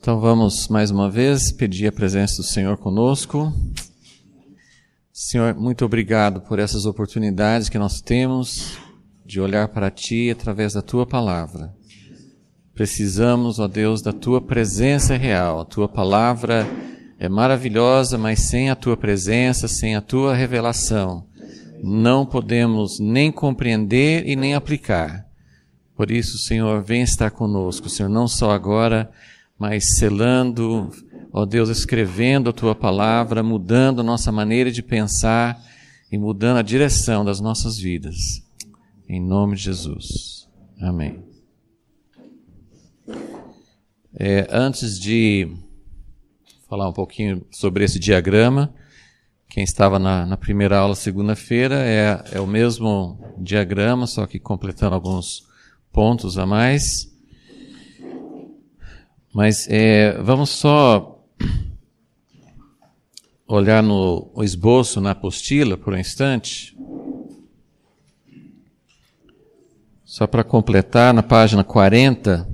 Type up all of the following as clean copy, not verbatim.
Então vamos mais uma vez pedir a presença do Senhor conosco. Senhor, muito obrigado por essas oportunidades que nós temos de olhar para Ti através da Tua palavra. Precisamos, ó Deus, da Tua presença real. A Tua palavra é maravilhosa, mas sem a Tua presença, sem a Tua revelação, não podemos nem compreender e nem aplicar. Por isso, Senhor, vem estar conosco, Senhor, não só agora, mas selando, ó Deus, escrevendo a Tua palavra, mudando a nossa maneira de pensar e mudando a direção das nossas vidas. Em nome de Jesus. Amém. Antes de falar um pouquinho sobre esse diagrama, quem estava na primeira aula segunda-feira é o mesmo diagrama, só que completando alguns pontos a mais. Mas vamos só olhar no esboço, na apostila, por um instante. Só para completar, na página 40,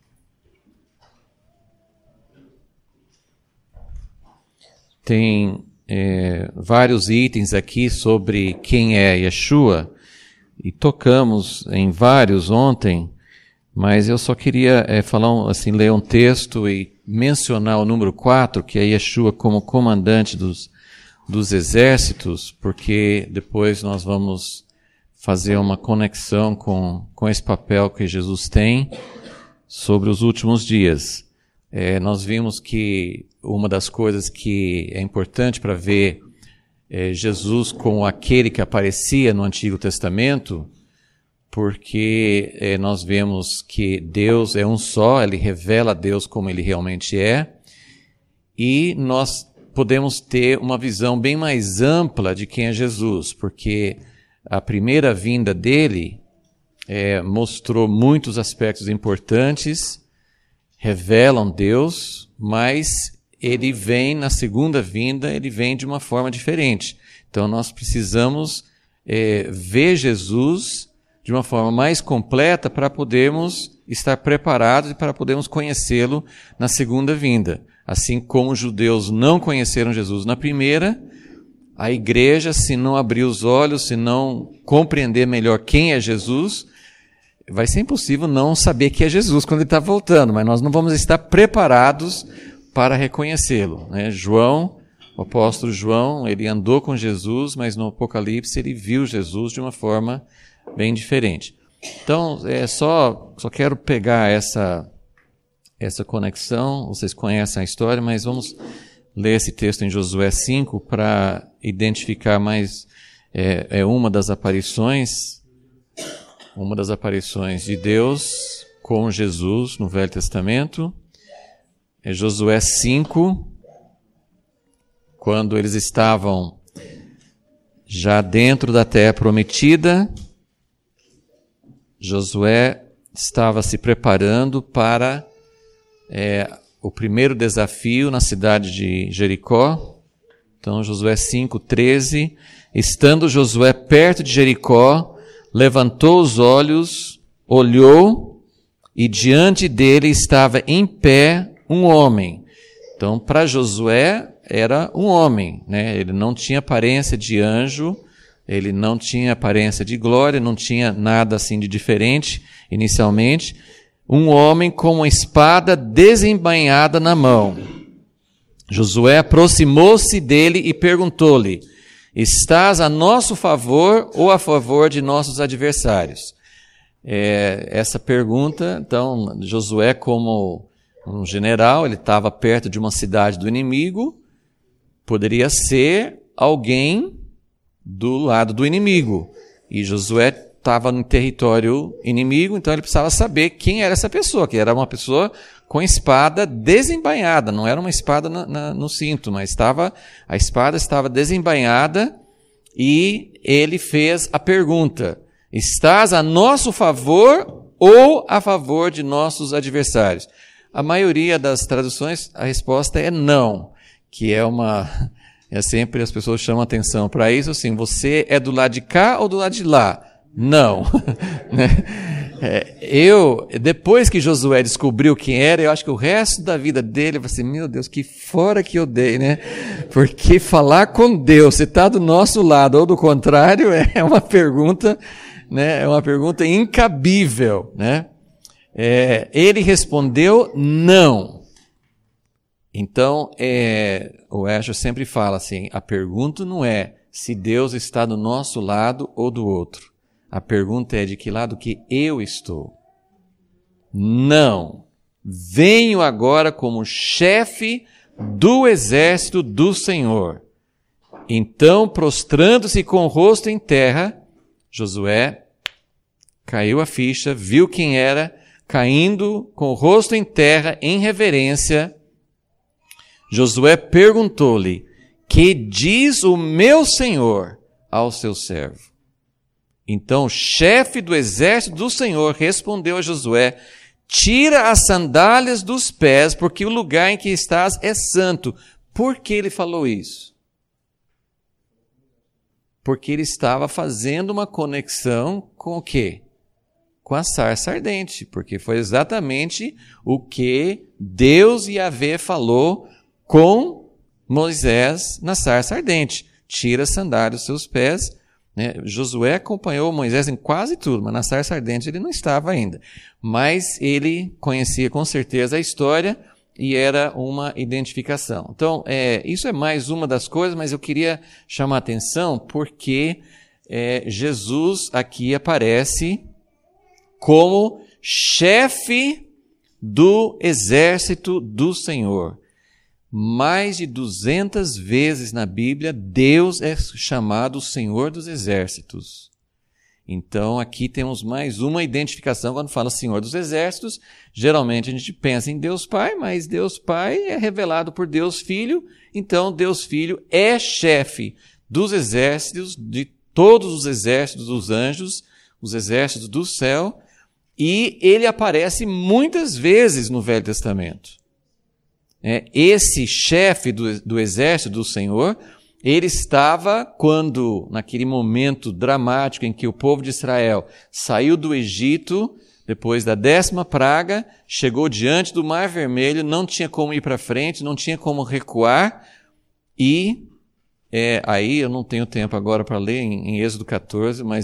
tem vários itens aqui sobre quem é Yeshua, e tocamos em vários ontem, mas eu só queria ler um texto e mencionar o número 4, que é Yeshua como comandante dos exércitos, porque depois nós vamos fazer uma conexão com esse papel que Jesus tem sobre os últimos dias. Nós vimos que uma das coisas que é importante para ver Jesus como aquele que aparecia no Antigo Testamento, porque nós vemos que Deus é um só, Ele revela a Deus como Ele realmente é, e nós podemos ter uma visão bem mais ampla de quem é Jesus, porque a primeira vinda dele mostrou muitos aspectos importantes, revelam Deus, mas ele vem na segunda vinda, ele vem de uma forma diferente. Então nós precisamos ver Jesus de uma forma mais completa para podermos estar preparados e para podermos conhecê-lo na segunda vinda. Assim como os judeus não conheceram Jesus na primeira, a igreja, se não abrir os olhos, se não compreender melhor quem é Jesus, vai ser impossível não saber que é Jesus quando ele está voltando, mas nós não vamos estar preparados para reconhecê-lo, né? O apóstolo João, ele andou com Jesus, mas no Apocalipse ele viu Jesus de uma forma bem diferente. Então, só quero pegar essa conexão. Vocês conhecem a história, mas vamos ler esse texto em Josué 5 para identificar mais uma das aparições de Deus com Jesus no Velho Testamento. É Josué 5, quando eles estavam já dentro da terra prometida. Josué estava se preparando para o primeiro desafio na cidade de Jericó. Então, Josué 5:13, estando Josué perto de Jericó, levantou os olhos, olhou, e diante dele estava em pé um homem. Então, para Josué, era um homem, né? Ele não tinha aparência de anjo, ele não tinha aparência de glória, não tinha nada assim de diferente inicialmente. Um homem com uma espada desembainhada na mão. Josué aproximou-se dele e perguntou-lhe: estás a nosso favor ou a favor de nossos adversários? Essa pergunta, então, Josué, como um general, ele estava perto de uma cidade do inimigo, poderia ser alguém do lado do inimigo. E Josué estava no território inimigo, então ele precisava saber quem era essa pessoa, que era uma pessoa com espada desembainhada, não era uma espada no cinto, mas a espada estava desembainhada, e ele fez a pergunta: estás a nosso favor ou a favor de nossos adversários? A maioria das traduções, a resposta é não, que sempre as pessoas chamam atenção para isso, assim, você é do lado de cá ou do lado de lá? Não. Depois que Josué descobriu quem era, eu acho que o resto da vida dele vai assim, meu Deus, que fora que eu dei, né? Porque falar com Deus, se está do nosso lado ou do contrário, é uma pergunta, né? É uma pergunta incabível, né? Ele respondeu não. Então, o Asher sempre fala assim, a pergunta não é se Deus está do nosso lado ou do outro. A pergunta é de que lado que eu estou. Não. Venho agora como chefe do exército do Senhor. Então, prostrando-se com o rosto em terra, Josué caiu a ficha, viu quem era, caindo com o rosto em terra, em reverência. Josué perguntou-lhe, que diz o meu Senhor ao seu servo? Então o chefe do exército do Senhor respondeu a Josué, tira as sandálias dos pés, porque o lugar em que estás é santo. Por que ele falou isso? Porque ele estava fazendo uma conexão com o quê? Com a sarça ardente, porque foi exatamente o que Deus Yahvé falou com Moisés na sarça ardente. Tira as sandálias dos seus pés. Josué acompanhou Moisés em quase tudo, mas na sarça ardente ele não estava ainda. Mas ele conhecia com certeza a história e era uma identificação. Então, isso é mais uma das coisas, mas eu queria chamar a atenção porque Jesus aqui aparece como chefe do exército do Senhor. Mais de 200 vezes na Bíblia, Deus é chamado o Senhor dos Exércitos. Então, aqui temos mais uma identificação. Quando fala Senhor dos Exércitos, geralmente a gente pensa em Deus Pai, mas Deus Pai é revelado por Deus Filho. Então, Deus Filho é chefe dos exércitos, de todos os exércitos dos anjos, os exércitos do céu, e ele aparece muitas vezes no Velho Testamento. Esse chefe do exército do Senhor, ele estava quando, naquele momento dramático em que o povo de Israel saiu do Egito, depois da 10ª praga, chegou diante do Mar Vermelho, não tinha como ir para frente, não tinha como recuar, e aí eu não tenho tempo agora para ler em Êxodo 14, mas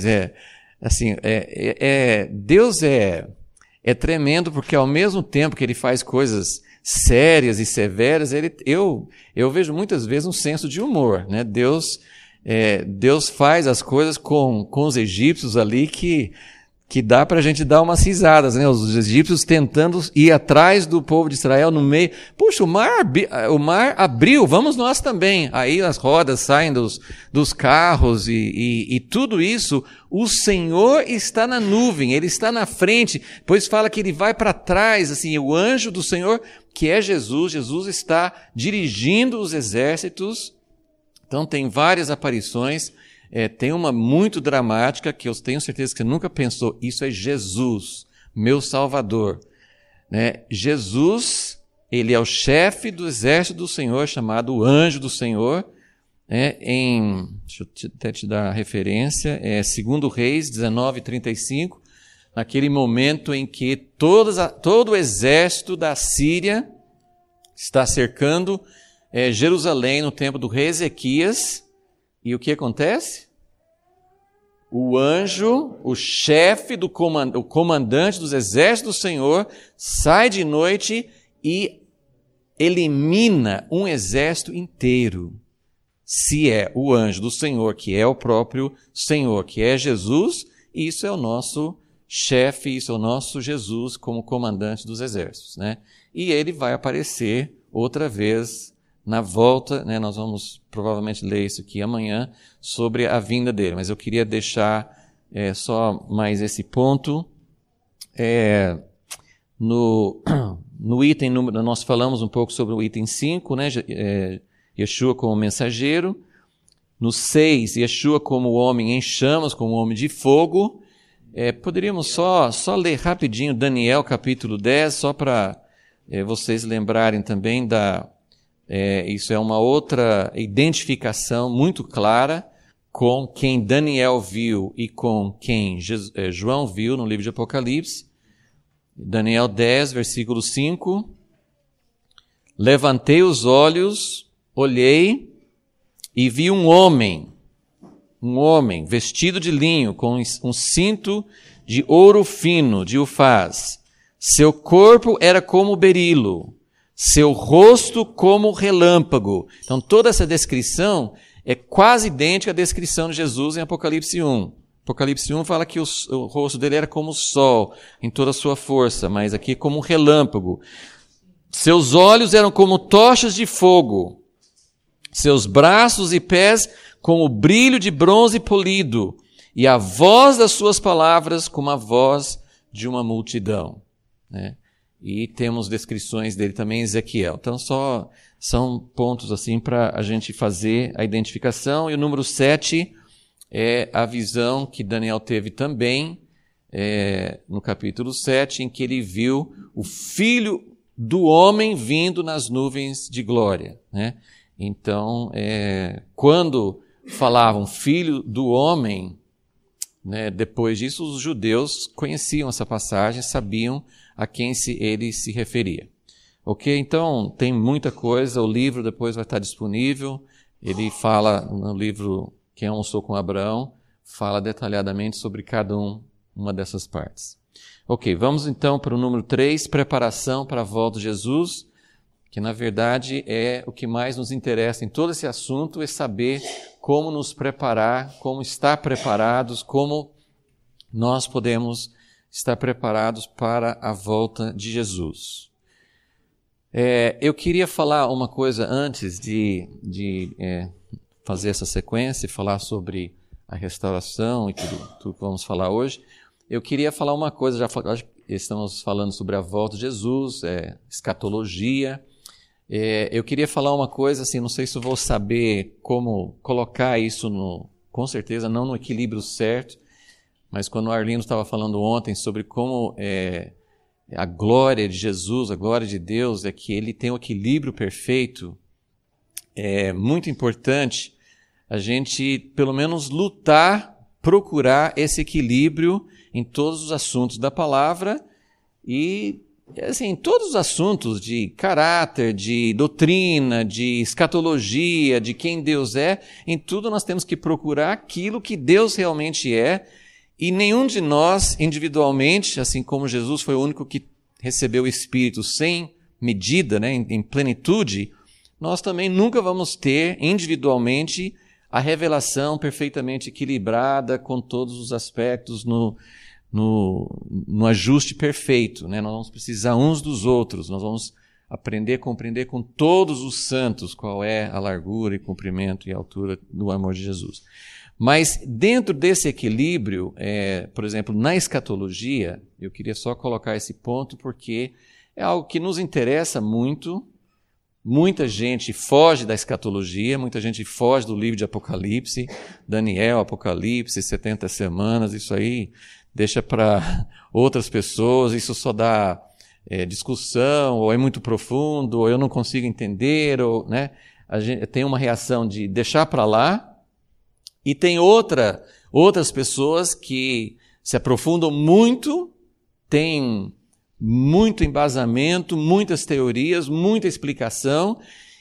Deus é tremendo, porque ao mesmo tempo que ele faz coisas sérias e severas, eu vejo muitas vezes um senso de humor, né? Deus faz as coisas com os egípcios ali que dá para a gente dar umas risadas, né? Os egípcios tentando ir atrás do povo de Israel no meio. Puxa, o mar abriu, vamos nós também. Aí as rodas saem dos carros e tudo isso. O Senhor está na nuvem, Ele está na frente. Depois fala que Ele vai para trás, assim, o anjo do Senhor, que é Jesus. Jesus está dirigindo os exércitos. Então tem várias aparições. Tem uma muito dramática que eu tenho certeza que você nunca pensou. Isso é Jesus, meu Salvador. Jesus, Ele é o chefe do exército do Senhor, chamado Anjo do Senhor. Deixa eu até te dar a referência, 2 Reis 19:35, naquele momento em que todo o exército da Síria está cercando Jerusalém no tempo do rei Ezequias. E o que acontece? O anjo, o chefe, o comandante dos exércitos do Senhor, sai de noite e elimina um exército inteiro. Se é o anjo do Senhor, que é o próprio Senhor, que é Jesus, isso é o nosso chefe, isso é o nosso Jesus como comandante dos exércitos, né? E ele vai aparecer outra vez na volta, né? Nós vamos provavelmente ler isso aqui amanhã, sobre a vinda dele. Mas eu queria deixar só mais esse ponto. No item, nós falamos um pouco sobre o item 5, né? Yeshua como mensageiro. No 6, Yeshua como homem em chamas, como homem de fogo. Poderíamos só ler rapidinho Daniel capítulo 10, só para vocês lembrarem também isso é uma outra identificação muito clara com quem Daniel viu e com quem João viu no livro de Apocalipse. Daniel 10, versículo 5. Levantei os olhos, olhei e vi um homem vestido de linho, com um cinto de ouro fino, de ufaz. Seu corpo era como berilo, seu rosto como relâmpago. Então toda essa descrição é quase idêntica à descrição de Jesus em Apocalipse 1. Apocalipse 1 fala que o rosto dele era como o sol, em toda a sua força, mas aqui como um relâmpago. Seus olhos eram como tochas de fogo, seus braços e pés como o brilho de bronze polido, e a voz das suas palavras como a voz de uma multidão. Né? E temos descrições dele também em Ezequiel. Então só são pontos assim para a gente fazer a identificação. E o número 7 é a visão que Daniel teve também, no capítulo 7, em que ele viu o Filho do Homem vindo nas nuvens de glória. Né? Então, quando falavam Filho do Homem, né, depois disso os judeus conheciam essa passagem, sabiam a quem ele se referia. Ok? Então, tem muita coisa, o livro depois vai estar disponível. Ele fala no livro Quem Almoçou com Abraão, fala detalhadamente sobre cada uma dessas partes. Ok, vamos então para o número 3, preparação para a volta de Jesus, que na verdade é o que mais nos interessa em todo esse assunto, é saber como nos preparar, como estar preparados, como nós podemos estar preparados para a volta de Jesus. Eu queria falar uma coisa antes de fazer essa sequência e falar sobre a restauração e tudo que vamos falar hoje. Eu queria falar uma coisa, já estamos falando sobre a volta de Jesus, escatologia. Eu queria falar uma coisa, assim, não sei se eu vou saber como colocar isso, com certeza não no equilíbrio certo, mas quando o Arlindo estava falando ontem sobre como a glória de Jesus, a glória de Deus, é que ele tem o equilíbrio perfeito, é muito importante a gente, pelo menos, lutar, procurar esse equilíbrio em todos os assuntos da palavra e, assim, todos os assuntos de caráter, de doutrina, de escatologia, de quem Deus é, em tudo nós temos que procurar aquilo que Deus realmente é, e nenhum de nós, individualmente, assim como Jesus foi o único que recebeu o Espírito sem medida, né, em plenitude, nós também nunca vamos ter, individualmente, a revelação perfeitamente equilibrada, com todos os aspectos no ajuste perfeito. Né? Nós vamos precisar uns dos outros, nós vamos aprender a compreender com todos os santos qual é a largura e comprimento e altura do amor de Jesus. Mas dentro desse equilíbrio, por exemplo, na escatologia, eu queria só colocar esse ponto porque é algo que nos interessa muito. Muita gente foge da escatologia, muita gente foge do livro de Apocalipse, Daniel, Apocalipse, 70 semanas, isso aí deixa para outras pessoas, isso só dá discussão, ou é muito profundo, ou eu não consigo entender, ou, né? A gente tem uma reação de deixar para lá, e tem outras pessoas que se aprofundam muito, têm muito embasamento, muitas teorias, muita explicação,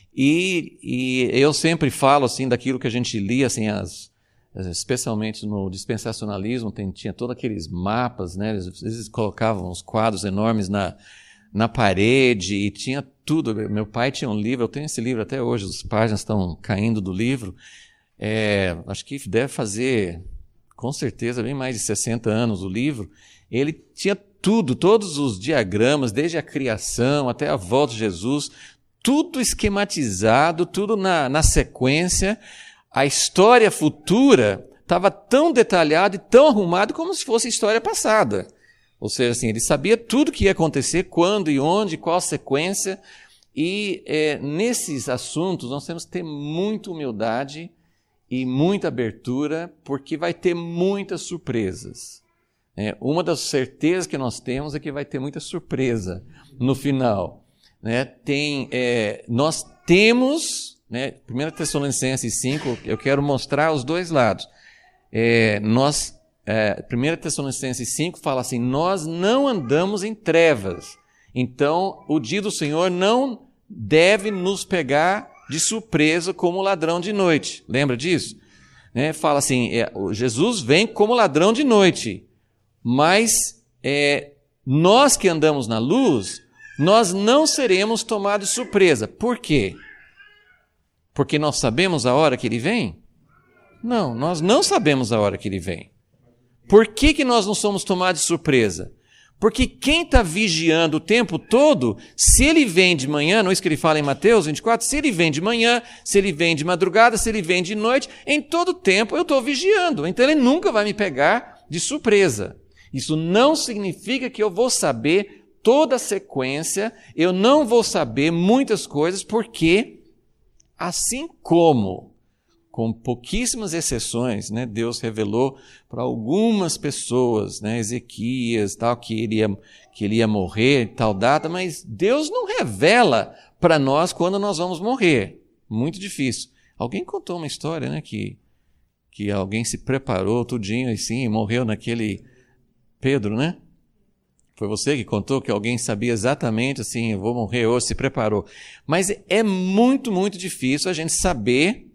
e eu sempre falo assim daquilo que a gente lia, assim, especialmente no dispensacionalismo, tinha todos aqueles mapas, né? Às vezes colocavam uns quadros enormes na parede, e tinha tudo. Meu pai tinha um livro, eu tenho esse livro até hoje, as páginas estão caindo do livro, acho que deve fazer, com certeza, bem mais de 60 anos o livro. Ele tinha tudo, todos os diagramas, desde a criação até a volta de Jesus, tudo esquematizado, tudo na sequência. A história futura estava tão detalhada e tão arrumada como se fosse história passada. Ou seja, assim, ele sabia tudo o que ia acontecer, quando e onde, qual sequência. E nesses assuntos nós temos que ter muita humildade e muita abertura, porque vai ter muitas surpresas. Uma das certezas que nós temos é que vai ter muita surpresa no final. Né? Nós temos né? 1 Tessalonicenses 5, eu quero mostrar os dois lados. 1 Tessalonicenses 5 fala assim, nós não andamos em trevas. Então, o dia do Senhor não deve nos pegar de surpresa como ladrão de noite. Lembra disso? Fala assim, Jesus vem como ladrão de noite, mas nós que andamos na luz, nós não seremos tomados de surpresa. Por quê? Porque nós sabemos a hora que ele vem? Não, nós não sabemos a hora que ele vem. Por que nós não somos tomados de surpresa? Porque quem está vigiando o tempo todo, se ele vem de manhã, não é isso que ele fala em Mateus 24, se ele vem de manhã, se ele vem de madrugada, se ele vem de noite, em todo tempo eu estou vigiando, então ele nunca vai me pegar de surpresa. Isso não significa que eu vou saber toda a sequência, eu não vou saber muitas coisas, porque assim como, com pouquíssimas exceções, né, Deus revelou para algumas pessoas, né, Ezequias, tal, que ele ia morrer em tal data, mas Deus não revela para nós quando nós vamos morrer. Muito difícil. Alguém contou uma história, né, que alguém se preparou tudinho assim, e morreu naquele Pedro, né? Foi você que contou que alguém sabia exatamente assim, eu vou morrer hoje, se preparou. Mas é muito, muito difícil a gente saber,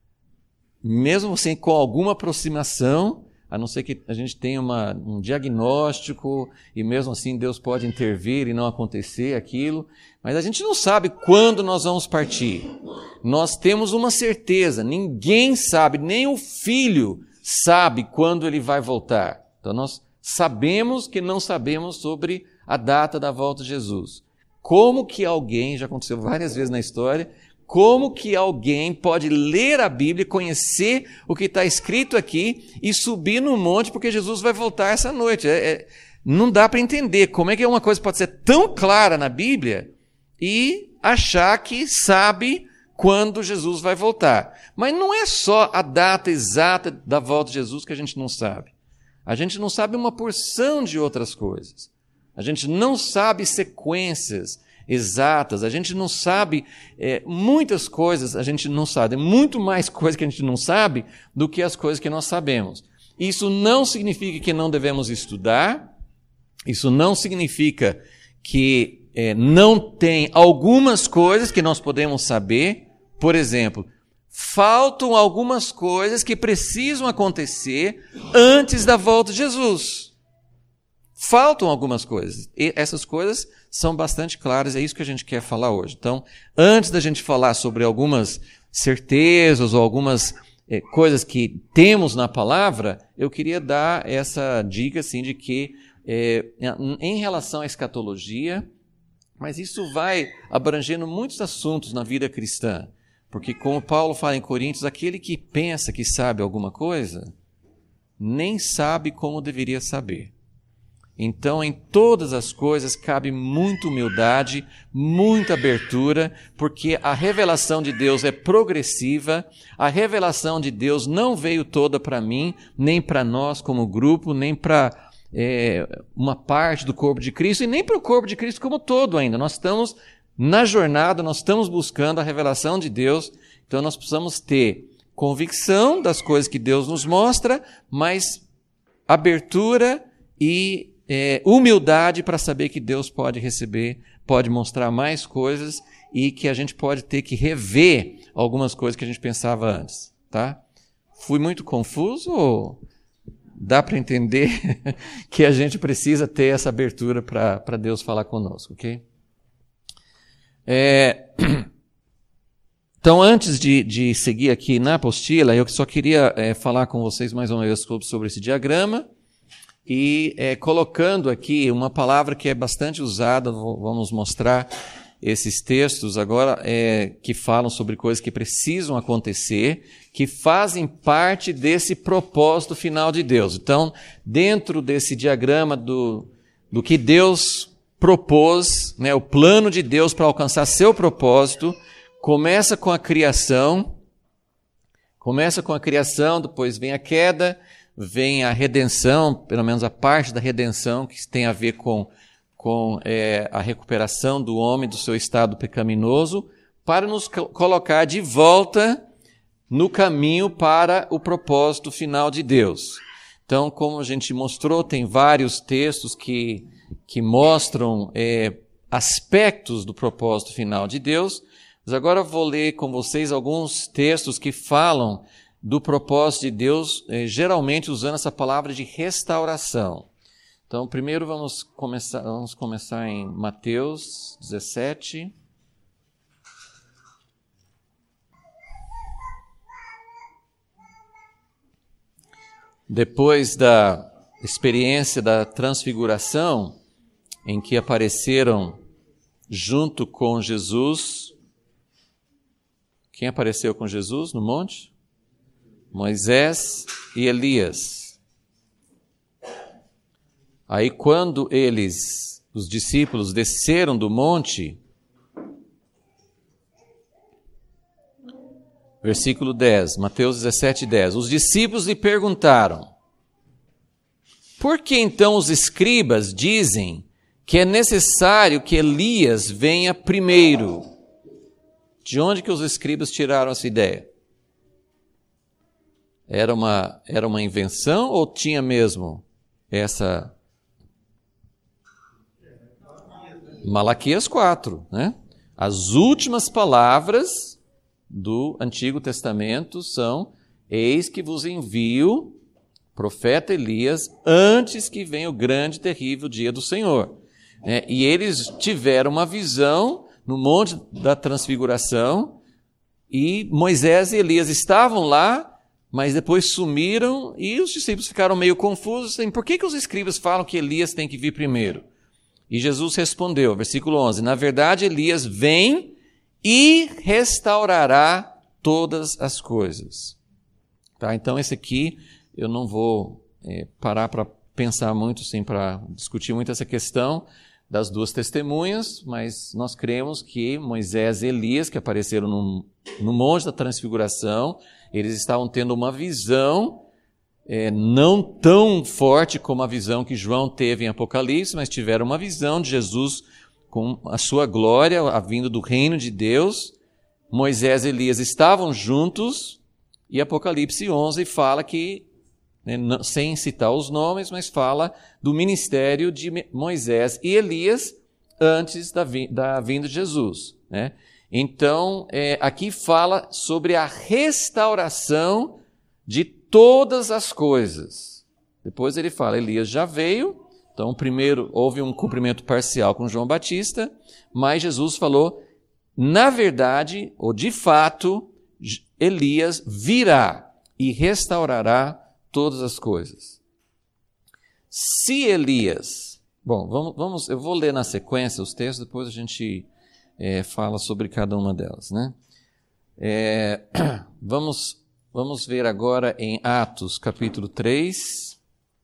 mesmo assim com alguma aproximação, a não ser que a gente tenha um diagnóstico e mesmo assim Deus pode intervir e não acontecer aquilo, mas a gente não sabe quando nós vamos partir. Nós temos uma certeza, ninguém sabe, nem o filho sabe quando ele vai voltar. Então nós sabemos que não sabemos sobre a data da volta de Jesus. Como que alguém, já aconteceu várias vezes na história, como que alguém pode ler a Bíblia, conhecer o que está escrito aqui e subir no monte porque Jesus vai voltar essa noite? Não dá para entender como é que uma coisa pode ser tão clara na Bíblia e achar que sabe quando Jesus vai voltar. Mas não é só a data exata da volta de Jesus que a gente não sabe. A gente não sabe uma porção de outras coisas. A gente não sabe sequências exatas, a gente não sabe muitas coisas, a gente não sabe, muito mais coisas que a gente não sabe do que as coisas que nós sabemos. Isso não significa que não devemos estudar, isso não significa que não tem algumas coisas que nós podemos saber. Por exemplo, faltam algumas coisas que precisam acontecer antes da volta de Jesus. Faltam algumas coisas. E essas coisas são bastante claras, é isso que a gente quer falar hoje. Então, antes da gente falar sobre algumas certezas ou algumas coisas que temos na palavra, eu queria dar essa dica assim, de que, em relação à escatologia, mas isso vai abrangendo muitos assuntos na vida cristã. Porque, como Paulo fala em Coríntios, aquele que pensa que sabe alguma coisa, nem sabe como deveria saber. Então, em todas as coisas cabe muita humildade, muita abertura, porque a revelação de Deus é progressiva, a revelação de Deus não veio toda para mim, nem para nós como grupo, nem para uma parte do corpo de Cristo, e nem para o corpo de Cristo como todo ainda. Nós estamos na jornada, nós estamos buscando a revelação de Deus, então nós precisamos ter convicção das coisas que Deus nos mostra, mas abertura e humildade para saber que Deus pode receber, pode mostrar mais coisas e que a gente pode ter que rever algumas coisas que a gente pensava antes, tá? Fui muito confuso ou dá para entender que a gente precisa ter essa abertura para Deus falar conosco, ok? Então, antes de seguir aqui na apostila, eu só queria falar com vocês mais uma vez sobre esse diagrama e colocando aqui uma palavra que é bastante usada, vamos mostrar esses textos agora que falam sobre coisas que precisam acontecer, que fazem parte desse propósito final de Deus. Então, dentro desse diagrama do que Deus propôs, né, o plano de Deus para alcançar seu propósito, começa com a criação, depois vem a queda, vem a redenção, pelo menos a parte da redenção que tem a ver com a recuperação do homem do seu estado pecaminoso, para nos colocar de volta no caminho para o propósito final de Deus. Então, como a gente mostrou, tem vários textos que mostram aspectos do propósito final de Deus, mas agora eu vou ler com vocês alguns textos que falam do propósito de Deus, geralmente usando essa palavra de restauração. Então, primeiro vamos começar em Mateus 17. Depois da experiência da transfiguração, em que apareceram junto com Jesus, quem apareceu com Jesus no monte? Moisés e Elias. Aí quando os discípulos, desceram do monte, versículo 10, Mateus 17, 10. Os discípulos lhe perguntaram: por que então os escribas dizem que é necessário que Elias venha primeiro? De onde que os escribas tiraram essa ideia? Era uma invenção ou tinha mesmo essa... Malaquias 4, né? As últimas palavras do Antigo Testamento são: eis que vos envio profeta Elias antes que venha o grande e terrível dia do Senhor. E eles tiveram uma visão no Monte da Transfiguração, e Moisés e Elias estavam lá, mas depois sumiram, e os discípulos ficaram meio confusos, assim, por que os escribas falam que Elias tem que vir primeiro? E Jesus respondeu, versículo 11, na verdade Elias vem e restaurará todas as coisas. Tá? Então esse aqui eu não vou parar para pensar muito, assim, para discutir muito essa questão das duas testemunhas, mas nós cremos que Moisés e Elias, que apareceram no Monte da Transfiguração, eles estavam tendo uma visão não tão forte como a visão que João teve em Apocalipse, mas tiveram uma visão de Jesus com a sua glória, a vinda do reino de Deus. Moisés e Elias estavam juntos, e Apocalipse 11 fala que, sem citar os nomes, mas fala do ministério de Moisés e Elias antes da vinda de Jesus. Né? Então, aqui fala sobre a restauração de todas as coisas. Depois ele fala, Elias já veio, então primeiro houve um cumprimento parcial com João Batista, mas Jesus falou, na verdade, ou de fato, Elias virá e restaurará todas as coisas. Se Elias... Bom, eu vou ler na sequência os textos, depois a gente fala sobre cada uma delas. Né? Vamos ver agora em Atos, capítulo 3.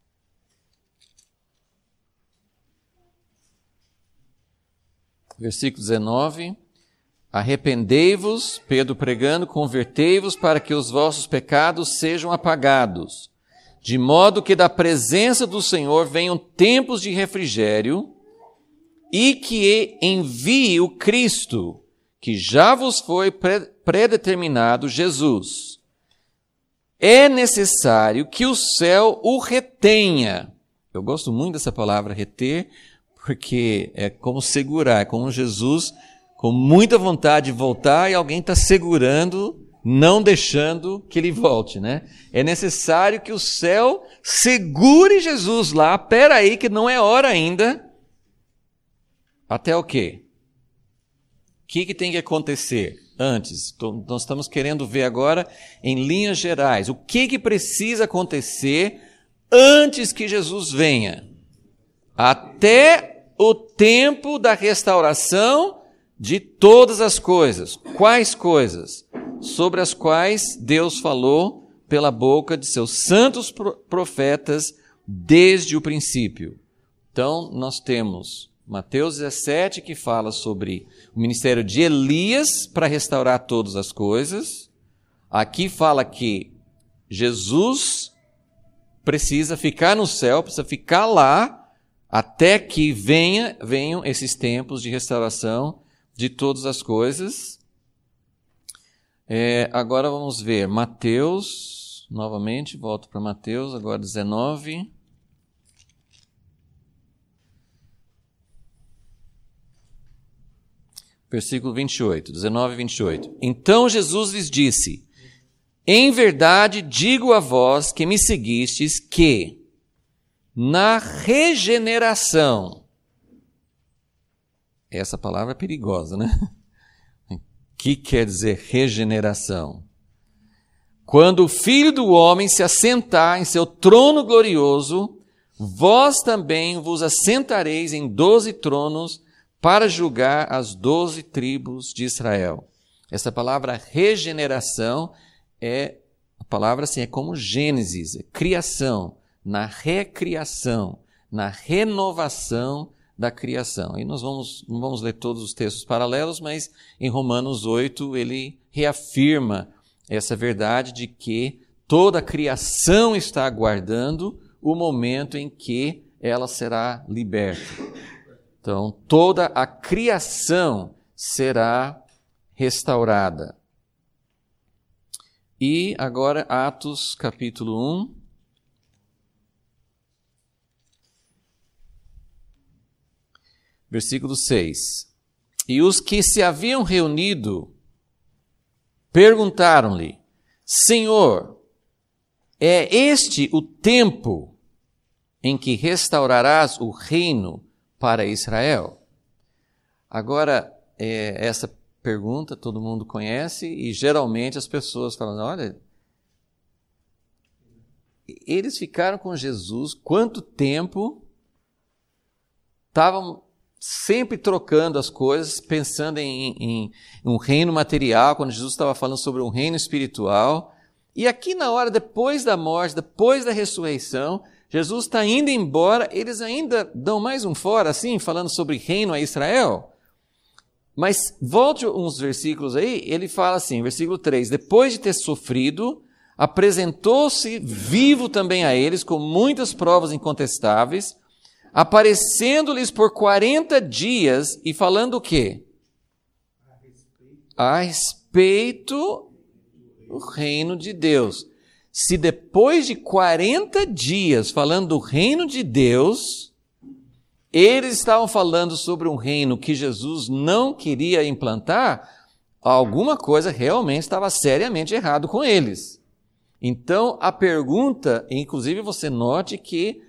Versículo 19. Arrependei-vos, Pedro pregando, convertei-vos para que os vossos pecados sejam apagados, de modo que da presença do Senhor venham tempos de refrigério e que envie o Cristo, que já vos foi predeterminado, Jesus. É necessário que o céu o retenha. Eu gosto muito dessa palavra reter, porque é como segurar, é como Jesus, com muita vontade de voltar, e alguém está segurando, não deixando que ele volte, né? É necessário que o céu segure Jesus lá. Espera aí que não é hora ainda. Até o quê? O que tem que acontecer antes? Nós estamos querendo ver agora, em linhas gerais, o que precisa acontecer antes que Jesus venha. Até o tempo da restauração de todas as coisas. Quais coisas? Sobre as quais Deus falou pela boca de seus santos profetas desde o princípio. Então, nós temos Mateus 17, que fala sobre o ministério de Elias para restaurar todas as coisas. Aqui fala que Jesus precisa ficar no céu, precisa ficar lá, até que venham esses tempos de restauração de todas as coisas. Agora vamos ver Mateus, novamente, volto para Mateus, agora 19. Versículo 28, 19 e 28. Então Jesus lhes disse: em verdade digo a vós que me seguistes que na regeneração, essa palavra é perigosa, né? O que quer dizer regeneração? Quando o Filho do Homem se assentar em seu trono glorioso, vós também vos assentareis em 12 tronos para julgar as 12 tribos de Israel. Essa palavra regeneração a palavra assim, é como Gênesis, é criação, na recriação, na renovação da criação. E nós não vamos ler todos os textos paralelos, mas em Romanos 8 ele reafirma essa verdade de que toda a criação está aguardando o momento em que ela será liberta. Então, toda a criação será restaurada. E agora, Atos capítulo 1. Versículo 6. E os que se haviam reunido perguntaram-lhe: Senhor, é este o tempo em que restaurarás o reino para Israel? Agora, essa pergunta todo mundo conhece e geralmente as pessoas falam: olha, eles ficaram com Jesus quanto tempo, estavam sempre trocando as coisas, pensando em um reino material, quando Jesus estava falando sobre um reino espiritual. E aqui na hora, depois da morte, depois da ressurreição, Jesus está indo embora, eles ainda dão mais um fora, assim, falando sobre reino a Israel. Mas volte uns versículos aí, ele fala assim, versículo 3, depois de ter sofrido, apresentou-se vivo também a eles, com muitas provas incontestáveis, aparecendo-lhes por 40 dias e falando o quê? A respeito do reino de Deus. Se depois de 40 dias falando do reino de Deus, eles estavam falando sobre um reino que Jesus não queria implantar, alguma coisa realmente estava seriamente errado com eles. Então, a pergunta, inclusive você note que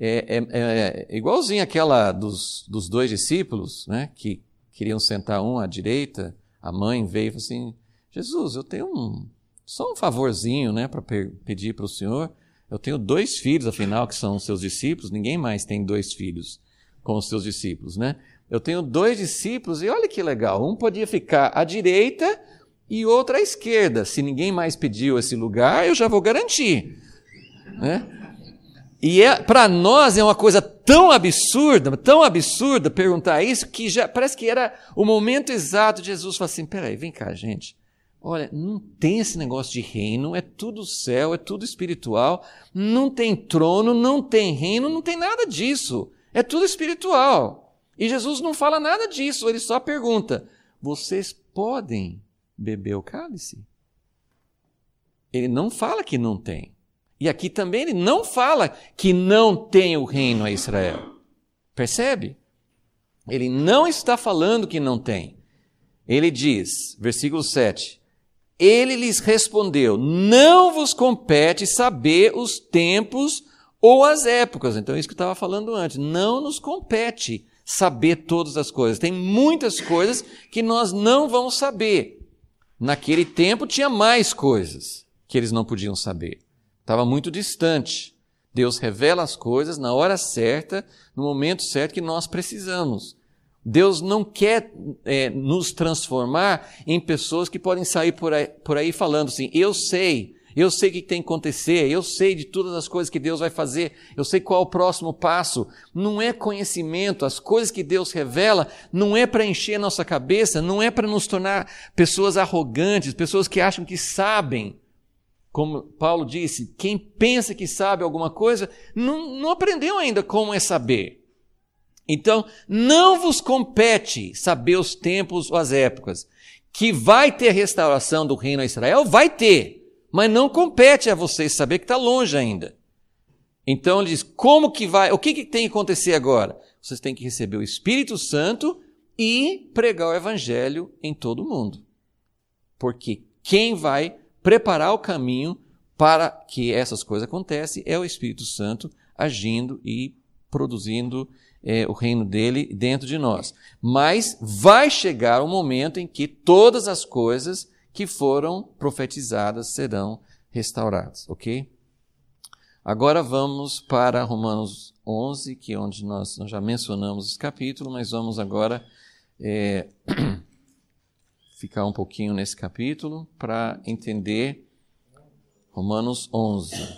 é igualzinho aquela dos 2 discípulos, né, que queriam sentar um à direita, a mãe veio e falou assim: Jesus, eu tenho só um favorzinho, né, para pedir para o Senhor. Eu tenho 2 filhos, afinal, que são os seus discípulos, ninguém mais tem 2 filhos como os seus discípulos, né? Eu tenho 2 discípulos e olha que legal, um podia ficar à direita e outro à esquerda. Se ninguém mais pediu esse lugar, eu já vou garantir, né? E para nós é uma coisa tão absurda perguntar isso, que já parece que era o momento exato de Jesus falar assim: peraí, vem cá, gente. Olha, não tem esse negócio de reino, é tudo céu, é tudo espiritual, não tem trono, não tem reino, não tem nada disso. É tudo espiritual. E Jesus não fala nada disso, ele só pergunta: vocês podem beber o cálice? Ele não fala que não tem. E aqui também ele não fala que não tem o reino a Israel. Percebe? Ele não está falando que não tem. Ele diz, versículo 7, ele lhes respondeu: não vos compete saber os tempos ou as épocas. Então é isso que eu estava falando antes. Não nos compete saber todas as coisas. Tem muitas coisas que nós não vamos saber. Naquele tempo tinha mais coisas que eles não podiam saber. Estava muito distante. Deus revela as coisas na hora certa, no momento certo que nós precisamos. Deus não quer nos transformar em pessoas que podem sair por aí falando assim: eu sei o que tem que acontecer, eu sei de todas as coisas que Deus vai fazer, eu sei qual é o próximo passo. Não é conhecimento, as coisas que Deus revela não é para encher nossa cabeça, não é para nos tornar pessoas arrogantes, pessoas que acham que sabem. Como Paulo disse, quem pensa que sabe alguma coisa, não aprendeu ainda como é saber. Então, não vos compete saber os tempos ou as épocas. que vai ter restauração do reino a Israel? Vai ter, mas não compete a vocês saber que está longe ainda. Então ele diz, como que vai, o que tem que acontecer agora? Vocês têm que receber o Espírito Santo e pregar o Evangelho em todo o mundo. Porque quem vai preparar o caminho para que essas coisas aconteçam é o Espírito Santo agindo e produzindo o reino dele dentro de nós. Mas vai chegar o momento em que todas as coisas que foram profetizadas serão restauradas, ok? Agora vamos para Romanos 11, que é onde nós já mencionamos esse capítulo, mas vamos agora ficar um pouquinho nesse capítulo para entender Romanos 11.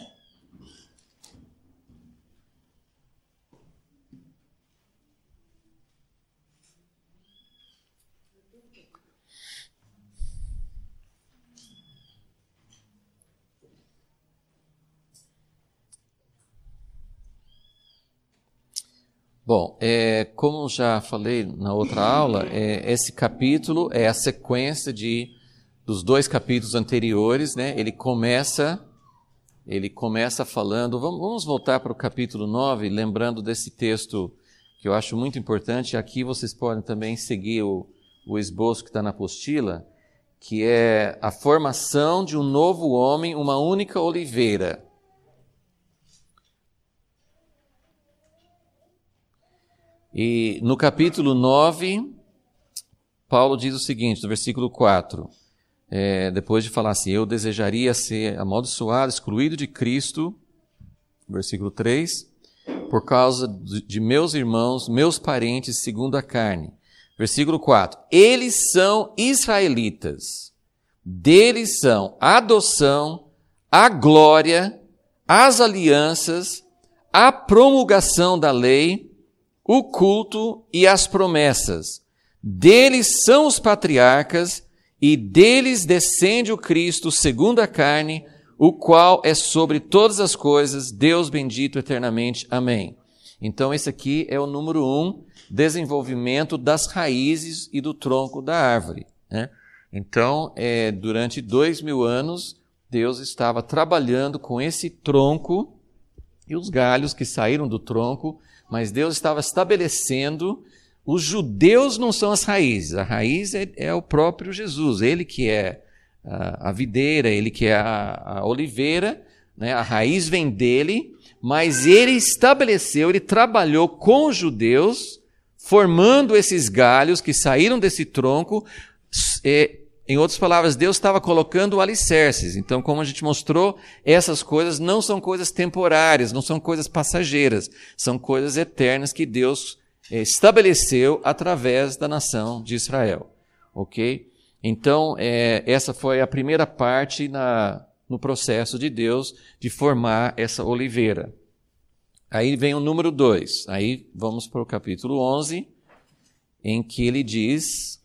Bom, como já falei na outra aula, esse capítulo é a sequência dos 2 capítulos anteriores, né? Ele começa falando, vamos voltar para o capítulo 9, lembrando desse texto que eu acho muito importante. Aqui vocês podem também seguir o esboço que está na apostila, que é a formação de um novo homem, uma única oliveira. E no capítulo 9, Paulo diz o seguinte, no versículo 4, depois de falar assim, eu desejaria ser amaldiçoado, excluído de Cristo, versículo 3, por causa de meus irmãos, meus parentes, segundo a carne. Versículo 4, eles são israelitas, deles são a adoção, a glória, as alianças, a promulgação da lei, o culto e as promessas. Deles são os patriarcas e deles descende o Cristo segundo a carne, o qual é sobre todas as coisas, Deus bendito eternamente. Amém. Então esse aqui é o número 1, desenvolvimento das raízes e do tronco da árvore, né? Então, durante 2000 anos, Deus estava trabalhando com esse tronco e os galhos que saíram do tronco, mas Deus estava estabelecendo, os judeus não são as raízes, a raiz é o próprio Jesus, ele que é a videira, ele que é a oliveira, né? A raiz vem dele, mas ele estabeleceu, ele trabalhou com os judeus, formando esses galhos que saíram desse tronco. Em outras palavras, Deus estava colocando alicerces. Então, como a gente mostrou, essas coisas não são coisas temporárias, não são coisas passageiras, são coisas eternas que Deus estabeleceu através da nação de Israel. Ok? Então, essa foi a primeira parte no processo de Deus de formar essa oliveira. Aí vem o número 2. Aí vamos para o capítulo 11, em que ele diz...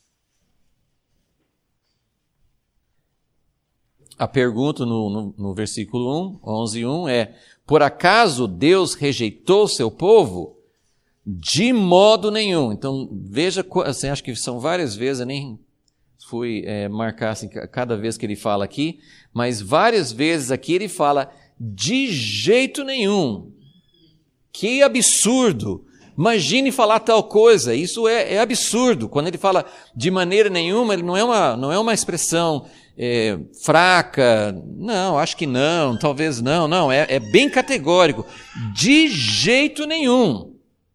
A pergunta no versículo 11:1 é: por acaso Deus rejeitou seu povo? De modo nenhum. Então, veja, assim, acho que são várias vezes, eu nem fui marcar assim, cada vez que ele fala aqui, mas várias vezes aqui ele fala de jeito nenhum. Que absurdo! Imagine falar tal coisa, isso é absurdo. Quando ele fala de maneira nenhuma, ele não é uma expressão fraca, não, acho que não, talvez não, é bem categórico, de jeito nenhum.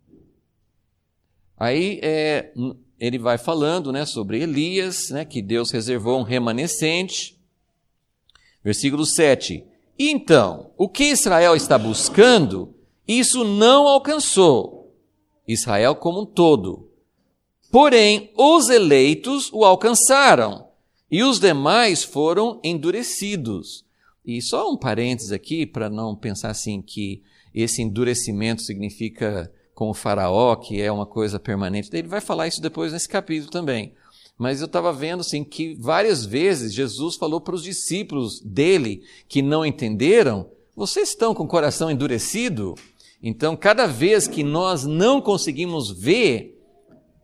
Aí ele vai falando, né, sobre Elias, né, que Deus reservou um remanescente. Versículo 7. Então, o que Israel está buscando, isso não alcançou, Israel como um todo. Porém, os eleitos o alcançaram, e os demais foram endurecidos. E só um parênteses aqui, para não pensar assim que esse endurecimento significa como Faraó, que é uma coisa permanente. Ele vai falar isso depois nesse capítulo também. Mas eu estava vendo assim, que várias vezes Jesus falou para os discípulos dele que não entenderam: vocês estão com o coração endurecido? Então, cada vez que nós não conseguimos ver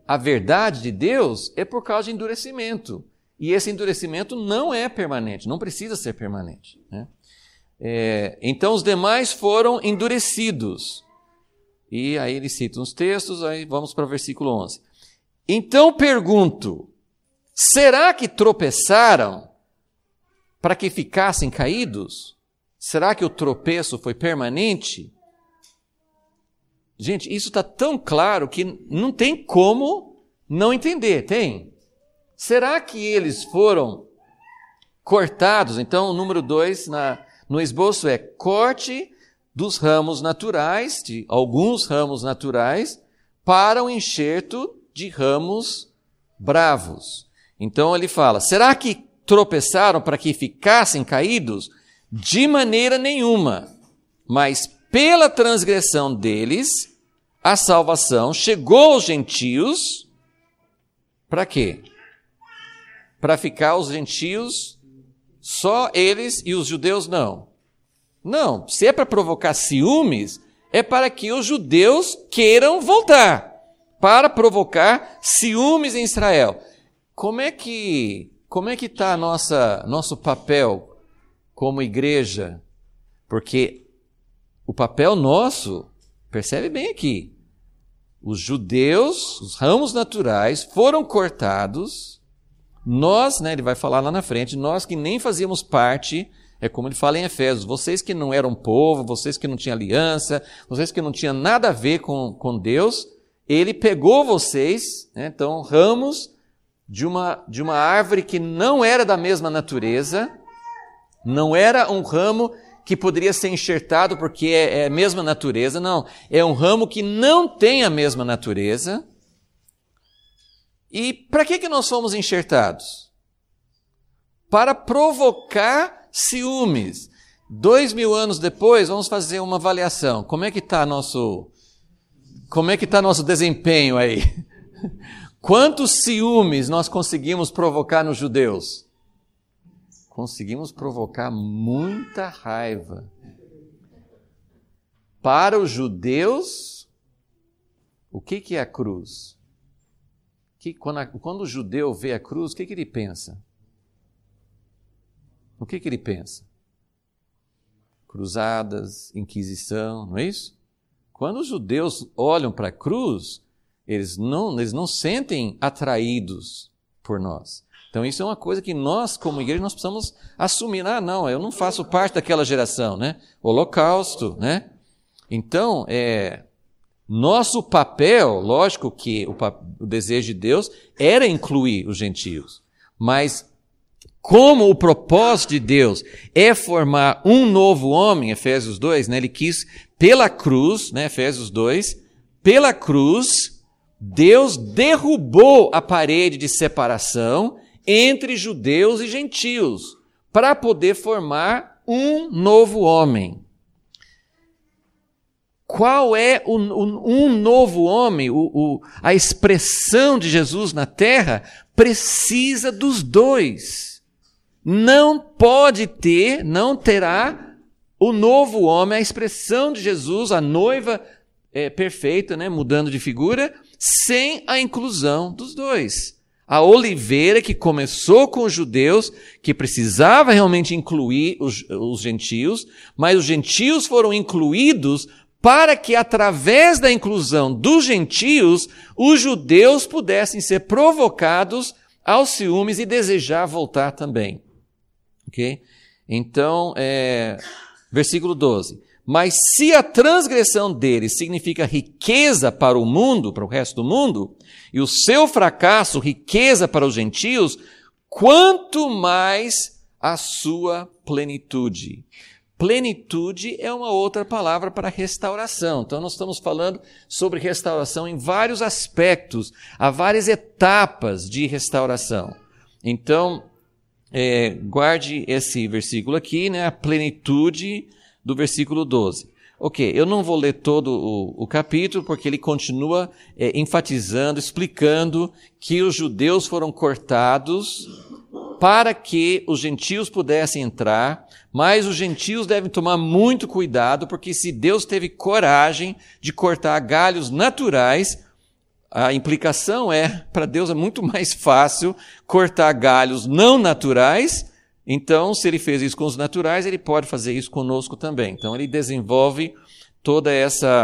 a verdade de Deus é por causa de endurecimento. E esse endurecimento não é permanente, não precisa ser permanente, né? Então os demais foram endurecidos. E aí ele cita uns textos, aí vamos para o versículo 11. Então pergunto, será que tropeçaram para que ficassem caídos? Será que o tropeço foi permanente? Gente, isso está tão claro que não tem como não entender, tem? Será que eles foram cortados? Então, o número 2 no esboço é corte dos ramos naturais, de alguns ramos naturais, para o enxerto de ramos bravos. Então, ele fala, será que tropeçaram para que ficassem caídos? De maneira nenhuma, mas pela transgressão deles, a salvação chegou aos gentios, para quê? Para ficar os gentios, só eles e os judeus não. Não, se é para provocar ciúmes, é para que os judeus queiram voltar, para provocar ciúmes em Israel. Como é que está nosso papel como igreja? Porque o papel nosso, percebe bem aqui, os judeus, os ramos naturais foram cortados, nós, né, ele vai falar lá na frente, nós que nem fazíamos parte, é como ele fala em Efésios, vocês que não eram povo, vocês que não tinham aliança, vocês que não tinham nada a ver com Deus, ele pegou vocês, né, então ramos de uma árvore que não era da mesma natureza, não era um ramo que poderia ser enxertado porque é a mesma natureza, não. É um ramo que não tem a mesma natureza. E para que nós fomos enxertados? Para provocar ciúmes. 2000 anos depois, vamos fazer uma avaliação. Como é que está nosso desempenho aí? Quantos ciúmes nós conseguimos provocar nos judeus? Conseguimos provocar muita raiva. Para os judeus, o que é a cruz? Quando o judeu vê a cruz, o que ele pensa? O que ele pensa? Cruzadas, Inquisição, não é isso? Quando os judeus olham para a cruz, eles não sentem atraídos por nós. Então isso é uma coisa que nós, como igreja, nós precisamos assumir. Não, eu não faço parte daquela geração, né? Holocausto, né? Então, nosso papel, lógico que o desejo de Deus era incluir os gentios, mas como o propósito de Deus é formar um novo homem, Efésios 2, né? Ele quis pela cruz, né? Efésios 2, pela cruz, Deus derrubou a parede de separação entre judeus e gentios, para poder formar um novo homem. Qual é um novo homem? A expressão de Jesus na terra precisa dos dois. Não terá o novo homem, a expressão de Jesus, a noiva perfeita, né, mudando de figura, sem a inclusão dos dois. A oliveira que começou com os judeus, que precisava realmente incluir os gentios, mas os gentios foram incluídos para que, através da inclusão dos gentios, os judeus pudessem ser provocados aos ciúmes e desejar voltar também. Ok? Então, versículo 12. Mas se a transgressão deles significa riqueza para o mundo, para o resto do mundo, e o seu fracasso riqueza para os gentios, quanto mais a sua plenitude. Plenitude é uma outra palavra para restauração. Então nós estamos falando sobre restauração em vários aspectos, há várias etapas de restauração. Então, guarde esse versículo aqui, né? A plenitude do versículo 12. Ok, eu não vou ler todo o capítulo, porque ele continua enfatizando, explicando que os judeus foram cortados para que os gentios pudessem entrar, mas os gentios devem tomar muito cuidado, porque se Deus teve coragem de cortar galhos naturais, a implicação para Deus é muito mais fácil cortar galhos não naturais. Então, se ele fez isso com os naturais, ele pode fazer isso conosco também. Então, ele desenvolve toda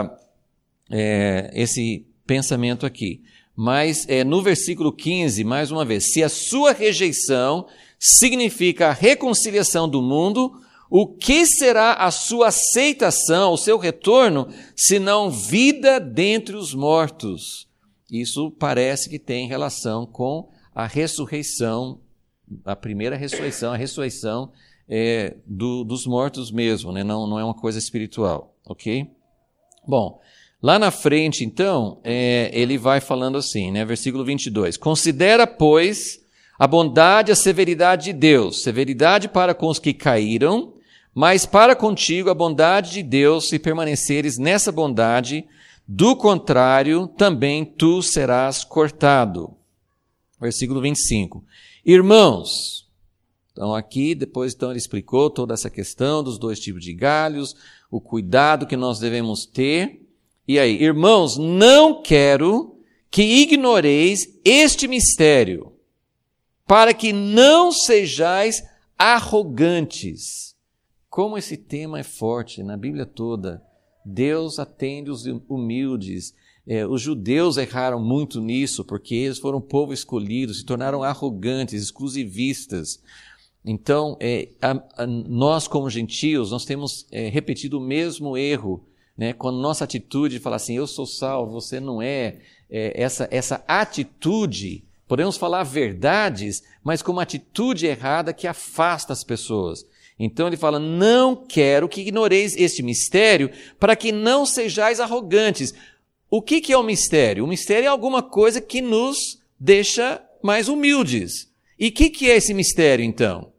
esse pensamento aqui. Mas no versículo 15, mais uma vez, se a sua rejeição significa a reconciliação do mundo, o que será a sua aceitação, o seu retorno, senão vida dentre os mortos? Isso parece que tem relação com a ressurreição, a primeira ressurreição, a ressurreição dos mortos mesmo, né? Não é uma coisa espiritual, ok? Bom, lá na frente, então, ele vai falando assim, né? Versículo 22. Considera, pois, a bondade e a severidade de Deus, severidade para com os que caíram, mas para contigo a bondade de Deus, se permaneceres nessa bondade, do contrário, também tu serás cortado. Versículo 25. Irmãos, então aqui, depois então ele explicou toda essa questão dos dois tipos de galhos, o cuidado que nós devemos ter. E aí, irmãos, não quero que ignoreis este mistério, para que não sejais arrogantes. Como esse tema é forte na Bíblia toda. Deus atende os humildes. Os judeus erraram muito nisso, porque eles foram um povo escolhido, se tornaram arrogantes, exclusivistas. Então, nós como gentios, nós temos repetido o mesmo erro, né? Quando nossa atitude fala assim, eu sou salvo, você não é, essa atitude, podemos falar verdades, mas com uma atitude errada que afasta as pessoas. Então ele fala, não quero que ignoreis este mistério, para que não sejais arrogantes. O que é o mistério? O mistério é alguma coisa que nos deixa mais humildes. E o que é esse mistério, então?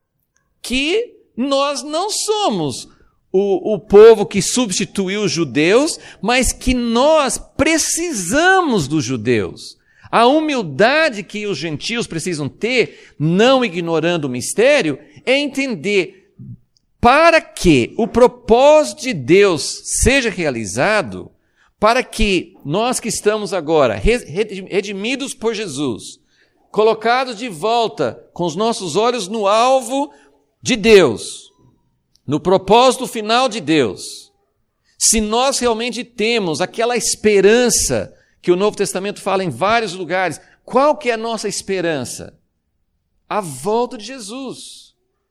Que nós não somos o povo que substituiu os judeus, mas que nós precisamos dos judeus. A humildade que os gentios precisam ter, não ignorando o mistério, é entender para que o propósito de Deus seja realizado, para que nós que estamos agora redimidos por Jesus, colocados de volta com os nossos olhos no alvo de Deus, no propósito final de Deus, se nós realmente temos aquela esperança que o Novo Testamento fala em vários lugares, qual que é a nossa esperança? A volta de Jesus.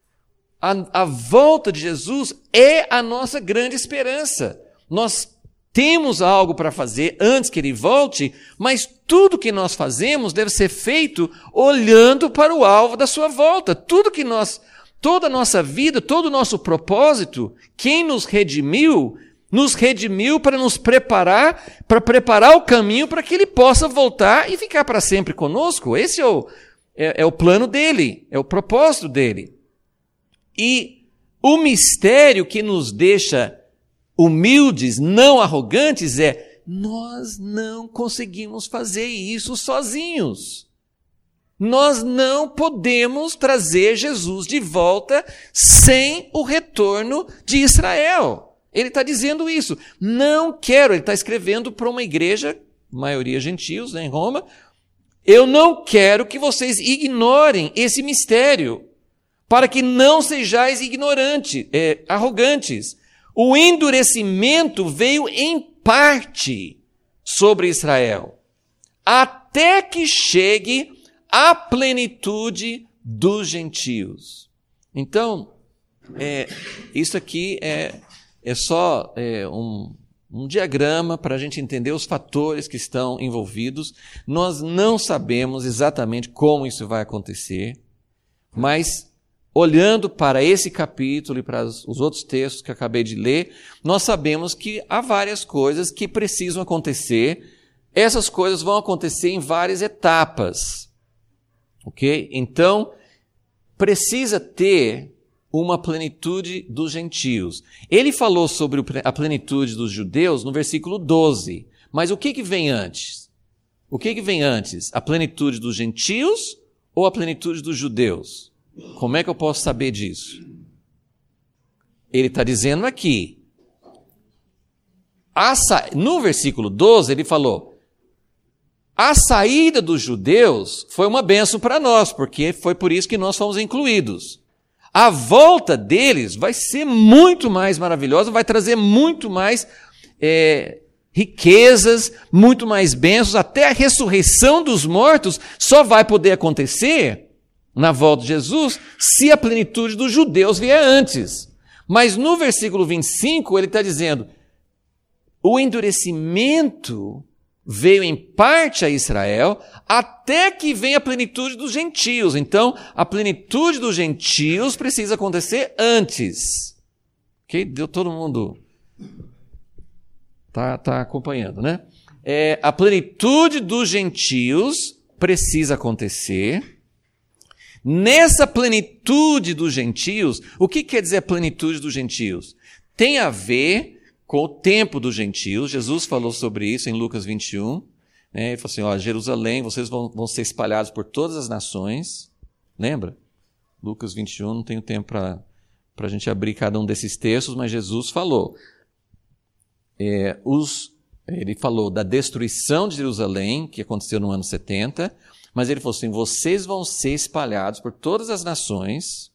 A volta de Jesus é a nossa grande esperança. Nós temos algo para fazer antes que ele volte, mas tudo que nós fazemos deve ser feito olhando para o alvo da sua volta. Toda a nossa vida, todo o nosso propósito, quem nos redimiu para nos preparar, para preparar o caminho para que ele possa voltar e ficar para sempre conosco. Esse é o plano dele, é o propósito dele. E o mistério que nos deixa humildes, não arrogantes, nós não conseguimos fazer isso sozinhos. Nós não podemos trazer Jesus de volta sem o retorno de Israel. Ele está dizendo isso. Não quero, ele está escrevendo para uma igreja, maioria gentios, né, em Roma. Eu não quero que vocês ignorem esse mistério, para que não sejais arrogantes. O endurecimento veio em parte sobre Israel, até que chegue a plenitude dos gentios. Então, isso aqui é só um diagrama para a gente entender os fatores que estão envolvidos. Nós não sabemos exatamente como isso vai acontecer, mas olhando para esse capítulo e para os outros textos que eu acabei de ler, nós sabemos que há várias coisas que precisam acontecer. Essas coisas vão acontecer em várias etapas. Ok? Então, precisa ter uma plenitude dos gentios. Ele falou sobre a plenitude dos judeus no versículo 12. Mas o que vem antes? O que vem antes? A plenitude dos gentios ou a plenitude dos judeus? Como é que eu posso saber disso? Ele está dizendo aqui. No versículo 12, ele falou, A saída dos judeus foi uma bênção para nós, porque foi por isso que nós fomos incluídos. A volta deles vai ser muito mais maravilhosa, vai trazer muito mais riquezas, muito mais bênçãos, até a ressurreição dos mortos só vai poder acontecer na volta de Jesus se a plenitude dos judeus vier antes. Mas no versículo 25 ele está dizendo, o endurecimento veio em parte a Israel, até que venha a plenitude dos gentios. Então, a plenitude dos gentios precisa acontecer antes. Ok? Deu todo mundo... Tá acompanhando, né? A plenitude dos gentios precisa acontecer. Nessa plenitude dos gentios, o que quer dizer a plenitude dos gentios? Tem a ver com o tempo dos gentios. Jesus falou sobre isso em Lucas 21. Né? Ele falou assim, Jerusalém, vocês vão ser espalhados por todas as nações. Lembra? Lucas 21, não tenho tempo para a gente abrir cada um desses textos, mas Jesus falou. Ele falou da destruição de Jerusalém, que aconteceu no ano 70, mas ele falou assim, vocês vão ser espalhados por todas as nações,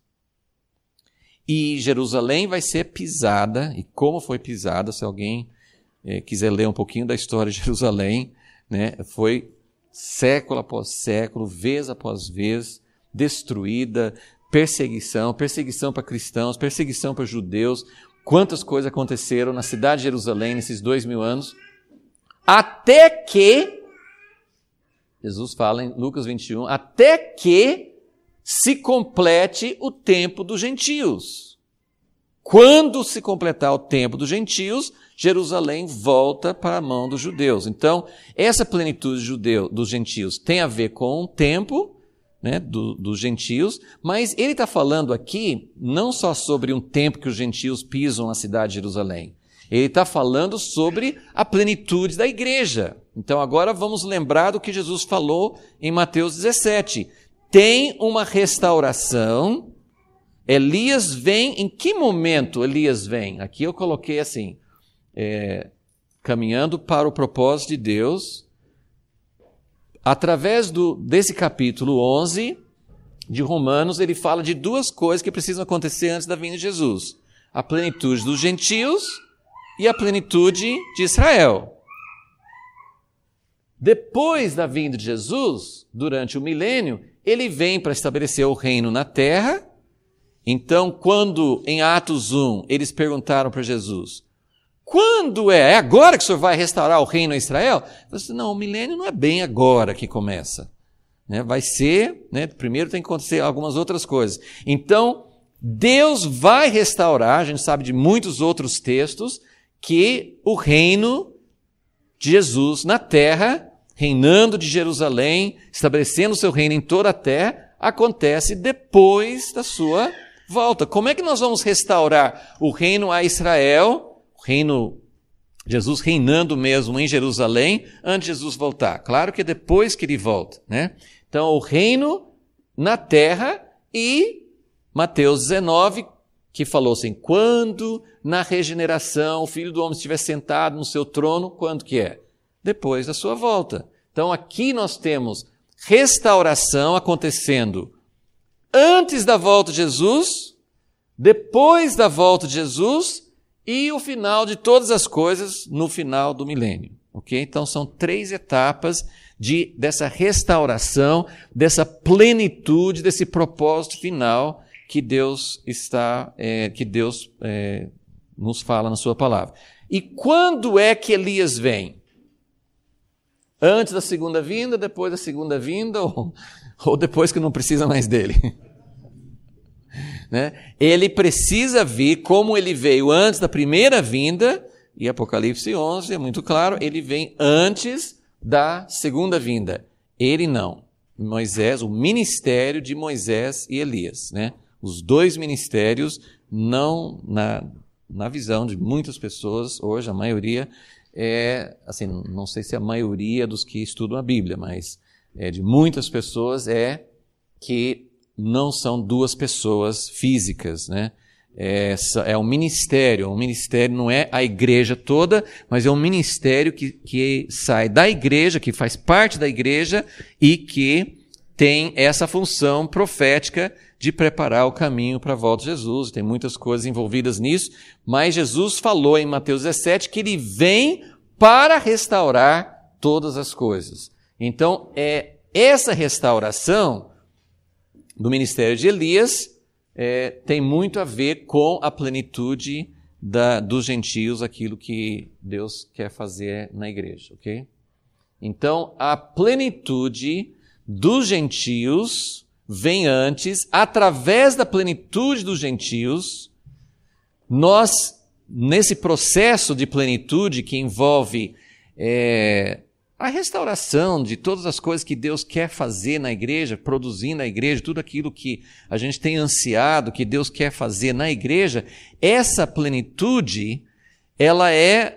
e Jerusalém vai ser pisada, e como foi pisada, se alguém quiser ler um pouquinho da história de Jerusalém, né, foi século após século, vez após vez, destruída, perseguição para cristãos, perseguição para judeus. Quantas coisas aconteceram na cidade de Jerusalém nesses 2000 anos, até que, Jesus fala em Lucas 21, até que se complete o tempo dos gentios. Quando se completar o tempo dos gentios, Jerusalém volta para a mão dos judeus. Então, essa plenitude dos gentios tem a ver com o tempo, né, dos gentios, mas ele está falando aqui não só sobre um tempo que os gentios pisam na cidade de Jerusalém. Ele está falando sobre a plenitude da igreja. Então agora vamos lembrar do que Jesus falou em Mateus 17. Tem uma restauração. Elias vem, em que momento Elias vem? Aqui eu coloquei assim, caminhando para o propósito de Deus. Através desse capítulo 11 de Romanos, ele fala de duas coisas que precisam acontecer antes da vinda de Jesus. A plenitude dos gentios e a plenitude de Israel. Depois da vinda de Jesus, durante o milênio, ele vem para estabelecer o reino na terra. Então, quando em Atos 1 eles perguntaram para Jesus, quando é? É agora que o Senhor vai restaurar o reino a Israel? Ele falou assim, não, o milênio não é bem agora que começa. Né? Vai ser, né? Primeiro tem que acontecer algumas outras coisas. Então, Deus vai restaurar, a gente sabe de muitos outros textos, que o reino de Jesus na terra, reinando de Jerusalém, estabelecendo o seu reino em toda a terra, acontece depois da sua volta. Como é que nós vamos restaurar o reino a Israel, o reino, Jesus reinando mesmo em Jerusalém, antes de Jesus voltar? Claro que é depois que ele volta, né? Então, o reino na terra e Mateus 19, que falou assim, quando na regeneração o Filho do Homem estiver sentado no seu trono, quando que é? Depois da sua volta. Então, aqui nós temos restauração acontecendo antes da volta de Jesus, depois da volta de Jesus e o final de todas as coisas no final do milênio. Okay? Então, são 3 etapas dessa restauração, dessa plenitude, desse propósito final que Deus nos fala na sua palavra. E quando é que Elias vem? Antes da segunda vinda, depois da segunda vinda, ou depois que não precisa mais dele? Né? Ele precisa vir como ele veio antes da primeira vinda, e Apocalipse 11 é muito claro, ele vem antes da segunda vinda. Ele não. Moisés, o ministério de Moisés e Elias, né? Os 2 ministérios, não na visão de muitas pessoas, hoje a maioria assim, não sei se a maioria dos que estudam a Bíblia, mas de muitas pessoas que não são 2 pessoas físicas, né? É um ministério. Um ministério não é a igreja toda, mas é um ministério que sai da igreja, que faz parte da igreja e que tem essa função profética de preparar o caminho para a volta de Jesus. Tem muitas coisas envolvidas nisso, mas Jesus falou em Mateus 17 que ele vem para restaurar todas as coisas. Então, essa restauração do ministério de Elias tem muito a ver com a plenitude dos gentios, aquilo que Deus quer fazer na igreja, ok? Então, a plenitude dos gentios vem antes, através da plenitude dos gentios, nós, nesse processo de plenitude que envolve a restauração de todas as coisas que Deus quer fazer na igreja, produzir na igreja, tudo aquilo que a gente tem ansiado, que Deus quer fazer na igreja, essa plenitude, ela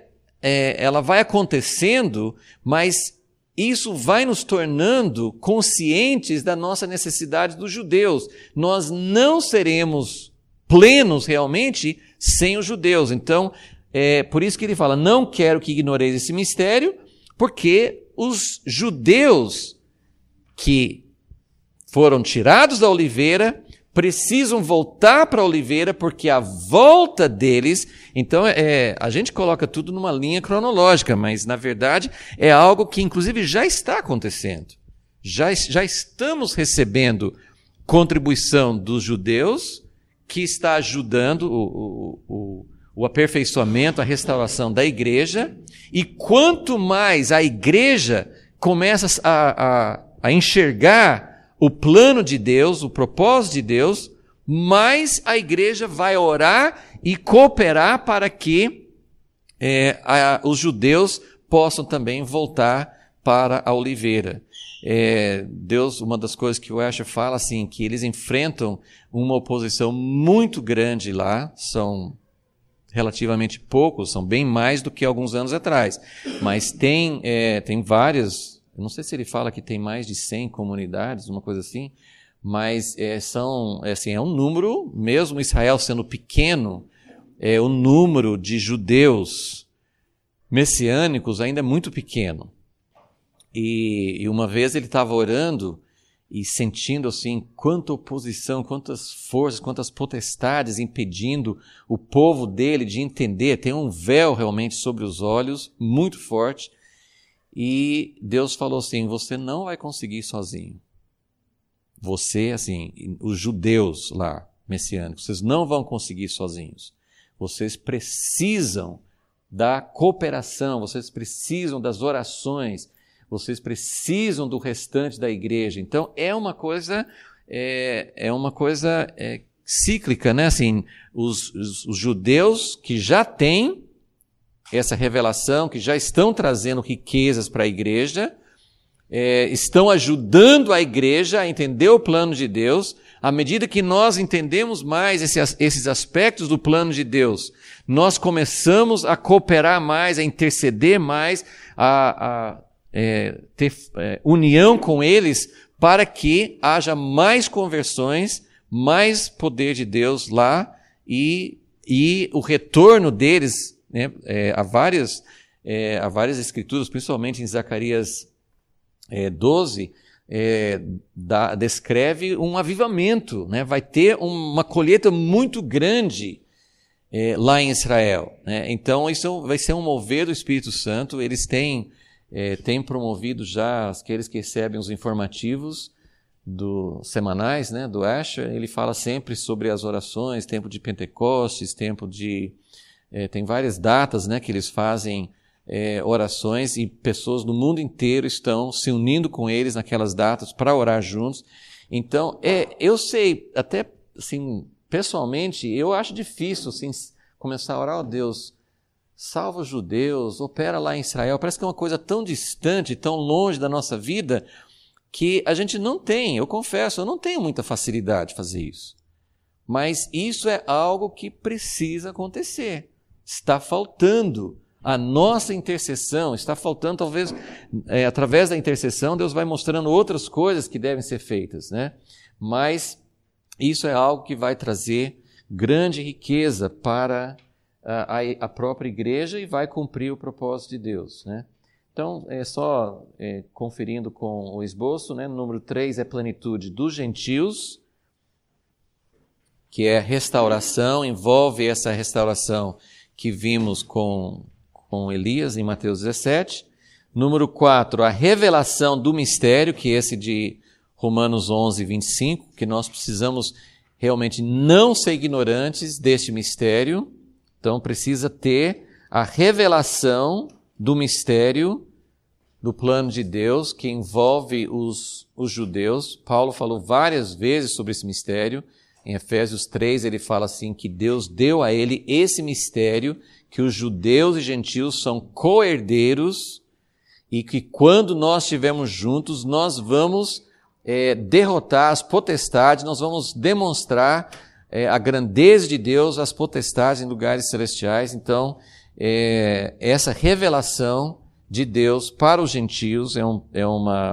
vai acontecendo, mas isso vai nos tornando conscientes da nossa necessidade dos judeus. Nós não seremos plenos realmente sem os judeus. Então, por isso que ele fala, não quero que ignoreis esse mistério, porque os judeus que foram tirados da oliveira precisam voltar para a oliveira, porque a volta deles... Então, a gente coloca tudo numa linha cronológica, mas, na verdade, é algo que, inclusive, já está acontecendo. Já estamos recebendo contribuição dos judeus, que está ajudando o aperfeiçoamento, a restauração da igreja, e quanto mais a igreja começa a enxergar o plano de Deus, o propósito de Deus, mais a igreja vai orar e cooperar para que os judeus possam também voltar para a oliveira. Deus, uma das coisas que o Asher fala, assim, que eles enfrentam uma oposição muito grande lá, são relativamente poucos, são bem mais do que alguns anos atrás, mas tem várias, eu não sei se ele fala que tem mais de 100 comunidades, uma coisa assim, mas é um número, mesmo Israel sendo pequeno, o número de judeus messiânicos ainda é muito pequeno. E uma vez ele estava orando e sentindo assim quanta oposição, quantas forças, quantas potestades impedindo o povo dele de entender. Tem um véu realmente sobre os olhos, muito forte. E Deus falou assim, você não vai conseguir sozinho. Você, assim, os judeus lá, messiânicos, vocês não vão conseguir sozinhos. Vocês precisam da cooperação, vocês precisam das orações, vocês precisam do restante da igreja. Então, é uma coisa cíclica, né? Assim, os judeus que já têm essa revelação, que já estão trazendo riquezas para a igreja, estão ajudando a igreja a entender o plano de Deus. À medida que nós entendemos mais esses aspectos do plano de Deus, nós começamos a cooperar mais, a interceder mais, a ter união com eles para que haja mais conversões, mais poder de Deus lá e o retorno deles, né, há várias escrituras, principalmente em Zacarias 12, descreve um avivamento, né? Vai ter uma colheita muito grande lá em Israel, né? Então isso vai ser um mover do Espírito Santo. Eles têm promovido já aqueles que recebem os informativos semanais, né, do Asher. Ele fala sempre sobre as orações, tempo de Pentecostes, tem várias datas, né, que eles fazem orações, e pessoas do mundo inteiro estão se unindo com eles naquelas datas para orar juntos. Então, eu sei, até assim, pessoalmente, eu acho difícil assim, começar a orar, ó Deus, salva os judeus, opera lá em Israel. Parece que é uma coisa tão distante, tão longe da nossa vida, que a gente não tem, eu confesso, eu não tenho muita facilidade de fazer isso. Mas isso é algo que precisa acontecer. Está faltando a nossa intercessão, está faltando, talvez, através da intercessão, Deus vai mostrando outras coisas que devem ser feitas, né? Mas isso é algo que vai trazer grande riqueza para a própria igreja e vai cumprir o propósito de Deus, né? Então, conferindo com o esboço, né? Número 3 é plenitude dos gentios, que é restauração, envolve essa restauração que vimos com Elias em Mateus 17. Número 4, a revelação do mistério, que é esse de Romanos 11, 25, que nós precisamos realmente não ser ignorantes deste mistério. Então, precisa ter a revelação do mistério do plano de Deus, que envolve os judeus. Paulo falou várias vezes sobre esse mistério. Em Efésios 3, ele fala assim, que Deus deu a ele esse mistério, que os judeus e gentios são co-herdeiros, e que quando nós estivermos juntos, nós vamos derrotar as potestades, nós vamos demonstrar a grandeza de Deus, as potestades em lugares celestiais. Então, essa revelação de Deus para os gentios é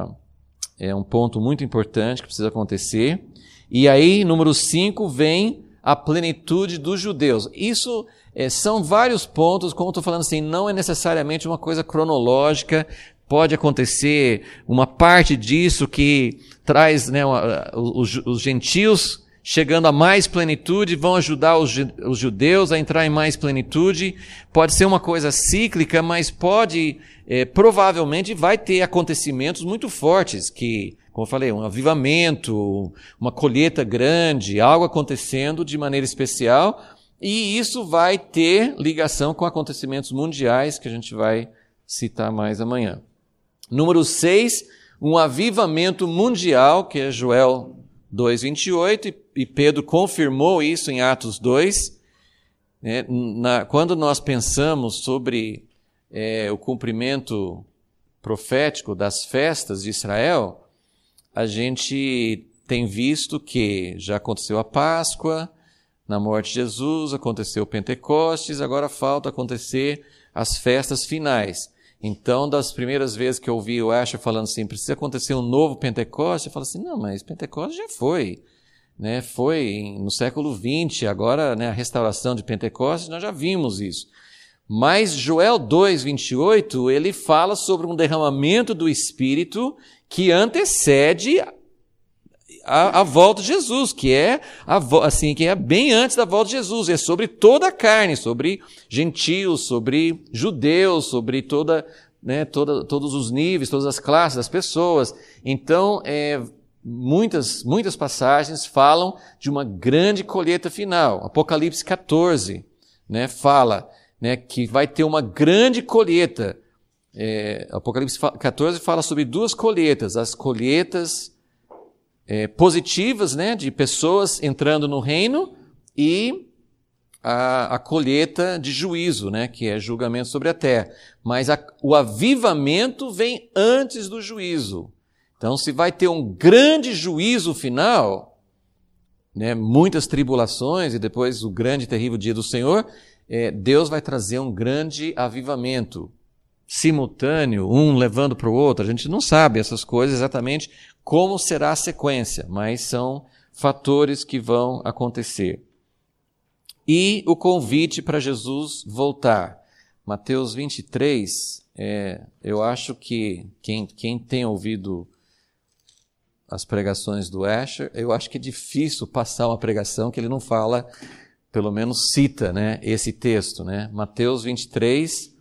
um ponto muito importante que precisa acontecer. E aí, número 5, vem a plenitude dos judeus. Isso são vários pontos, como estou falando assim, não é necessariamente uma coisa cronológica. Pode acontecer uma parte disso que traz, né, os gentios chegando a mais plenitude, vão ajudar os judeus a entrar em mais plenitude. Pode ser uma coisa cíclica, mas provavelmente vai ter acontecimentos muito fortes que, como eu falei, um avivamento, uma colheita grande, algo acontecendo de maneira especial, e isso vai ter ligação com acontecimentos mundiais que a gente vai citar mais amanhã. Número 6, um avivamento mundial, que é Joel 2:28, e Pedro confirmou isso em Atos 2. Quando nós pensamos sobre o cumprimento profético das festas de Israel, a gente tem visto que já aconteceu a Páscoa, na morte de Jesus, aconteceu o Pentecostes, agora falta acontecer as festas finais. Então, das primeiras vezes que eu ouvi o Asher falando assim, precisa acontecer um novo Pentecostes, eu falo assim, não, mas Pentecostes já foi, né? Foi no século XX, agora, né, a restauração de Pentecostes, nós já vimos isso. Mas Joel 2:28, ele fala sobre um derramamento do Espírito que antecede a volta de Jesus, que é bem antes da volta de Jesus, é sobre toda a carne, sobre gentios, sobre judeus, sobre todos os níveis, todas as classes das pessoas. Então, muitas passagens falam de uma grande colheita final. Apocalipse 14, né, fala, né, que vai ter uma grande colheita. Apocalipse 14 fala sobre duas colheitas, as colheitas positivas, né, de pessoas entrando no reino, e a colheita de juízo, né, que é julgamento sobre a terra. Mas o avivamento vem antes do juízo. Então, se vai ter um grande juízo final, né, muitas tribulações e depois o grande e terrível dia do Senhor, Deus vai trazer um grande avivamento simultâneo, um levando para o outro. A gente não sabe essas coisas exatamente como será a sequência, mas são fatores que vão acontecer. E o convite para Jesus voltar. Mateus 23, eu acho que quem tem ouvido as pregações do Asher, eu acho que é difícil passar uma pregação que ele não fala, pelo menos cita, né, esse texto, né? Mateus 23,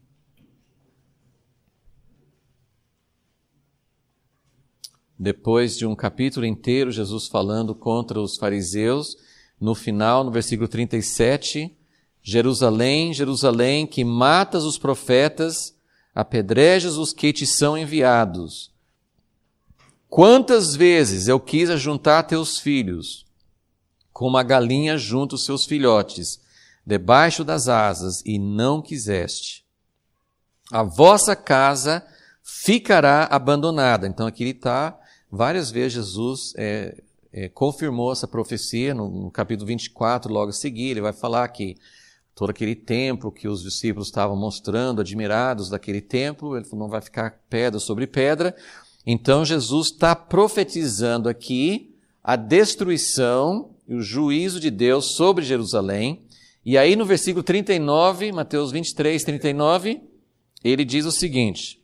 depois de um capítulo inteiro, Jesus falando contra os fariseus, no final, no versículo 37, Jerusalém, Jerusalém, que matas os profetas, apedrejas os que te são enviados. Quantas vezes eu quis ajuntar teus filhos, como a galinha junta os seus filhotes, debaixo das asas, e não quiseste. A vossa casa ficará abandonada. Então aqui ele está, várias vezes Jesus confirmou essa profecia, no capítulo 24, logo a seguir, ele vai falar que todo aquele templo que os discípulos estavam mostrando, admirados daquele templo, ele falou, não vai ficar pedra sobre pedra. Então Jesus está profetizando aqui a destruição e o juízo de Deus sobre Jerusalém. E aí no versículo 39, Mateus 23, 39, ele diz o seguinte: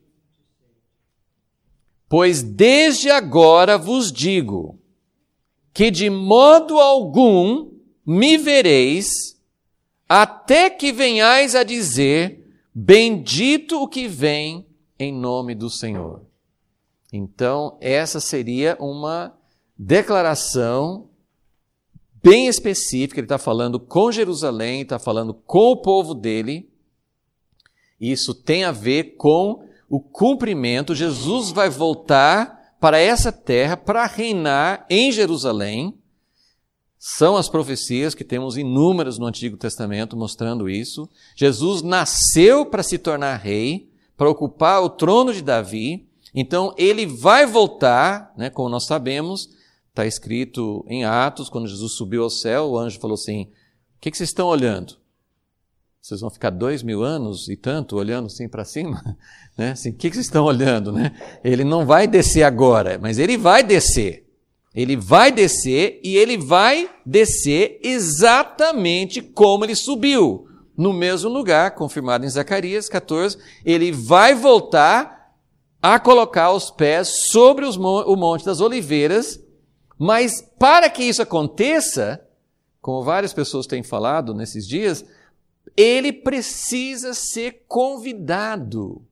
pois desde agora vos digo que de modo algum me vereis, até que venhais a dizer, bendito o que vem em nome do Senhor. Então, essa seria uma declaração bem específica. Ele está falando com Jerusalém, está falando com o povo dele. Isso tem a ver com o cumprimento. Jesus vai voltar para essa terra para reinar em Jerusalém. São as profecias que temos inúmeras no Antigo Testamento mostrando isso. Jesus nasceu para se tornar rei, para ocupar o trono de Davi. Então, ele vai voltar, né, como nós sabemos, está escrito em Atos, quando Jesus subiu ao céu, o anjo falou assim, o que vocês estão olhando? Vocês vão ficar 2000 anos e tanto olhando assim para cima? Né? Assim, o que vocês estão olhando? Né? Ele não vai descer agora, mas ele vai descer. Ele vai descer e ele vai descer exatamente como ele subiu, no mesmo lugar, confirmado em Zacarias 14. Ele vai voltar a colocar os pés sobre o Monte das Oliveiras, mas para que isso aconteça, como várias pessoas têm falado nesses dias, ele precisa ser convidado.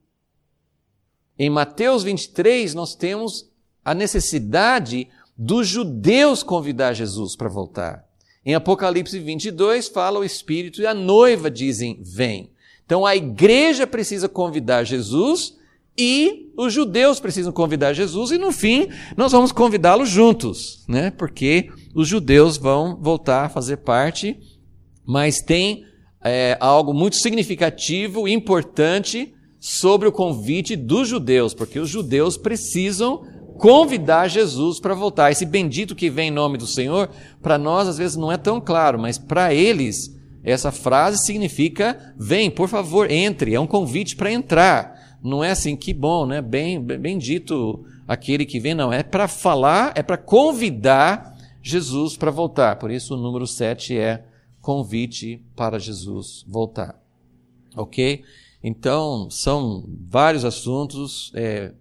Em Mateus 23, nós temos a necessidade dos judeus convidar Jesus para voltar. Em Apocalipse 22, fala o Espírito e a noiva dizem, vem. Então a igreja precisa convidar Jesus e os judeus precisam convidar Jesus e no fim nós vamos convidá-los juntos, né? Porque os judeus vão voltar a fazer parte, mas tem algo muito significativo e importante sobre o convite dos judeus, porque os judeus precisam convidar Jesus para voltar. Esse bendito que vem em nome do Senhor, para nós às vezes não é tão claro, mas para eles essa frase significa, vem, por favor, entre, é um convite para entrar. Não é assim, que bom, né? Bendito aquele que vem, não, é para falar, é para convidar Jesus para voltar. Por isso o número 7 é convite para Jesus voltar. Ok? Então, são vários assuntos,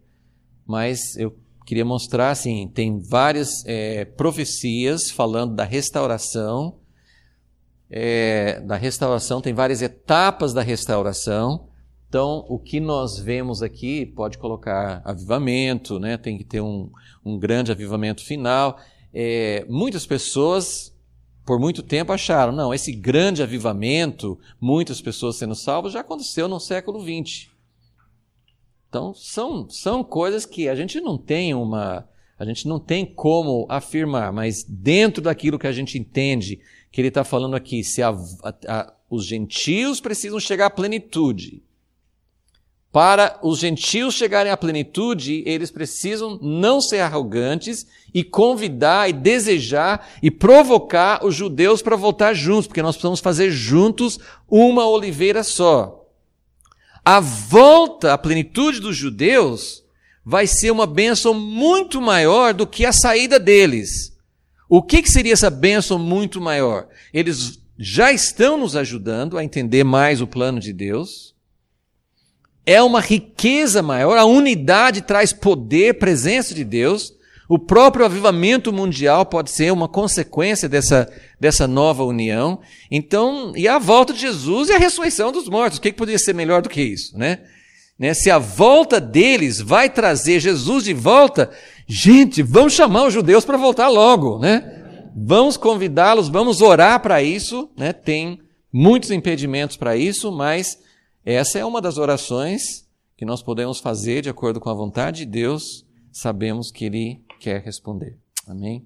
mas eu queria mostrar, assim, tem várias profecias falando da restauração. Tem várias etapas da restauração. Então, o que nós vemos aqui, pode colocar avivamento, né? Tem que ter um grande avivamento final. Muitas pessoas, por muito tempo, acharam, não, esse grande avivamento, muitas pessoas sendo salvas, já aconteceu no século XX. Então, são coisas que a gente não tem como afirmar, mas dentro daquilo que a gente entende, que ele está falando aqui, se os gentios precisam chegar à plenitude. Para os gentios chegarem à plenitude, eles precisam não ser arrogantes e convidar e desejar e provocar os judeus para voltar juntos, porque nós precisamos fazer juntos uma oliveira só. A volta à plenitude dos judeus vai ser uma bênção muito maior do que a saída deles. O que seria essa bênção muito maior? Eles já estão nos ajudando a entender mais o plano de Deus. É uma riqueza maior, a unidade traz poder, presença de Deus. O próprio avivamento mundial pode ser uma consequência dessa nova união. Então, e a volta de Jesus e a ressurreição dos mortos. O que poderia ser melhor do que isso, né? Se a volta deles vai trazer Jesus de volta, gente, vamos chamar os judeus para voltar logo, né? Vamos convidá-los, vamos orar para isso, né? Tem muitos impedimentos para isso, mas essa é uma das orações que nós podemos fazer de acordo com a vontade de Deus. Sabemos que Ele quer responder. Amém?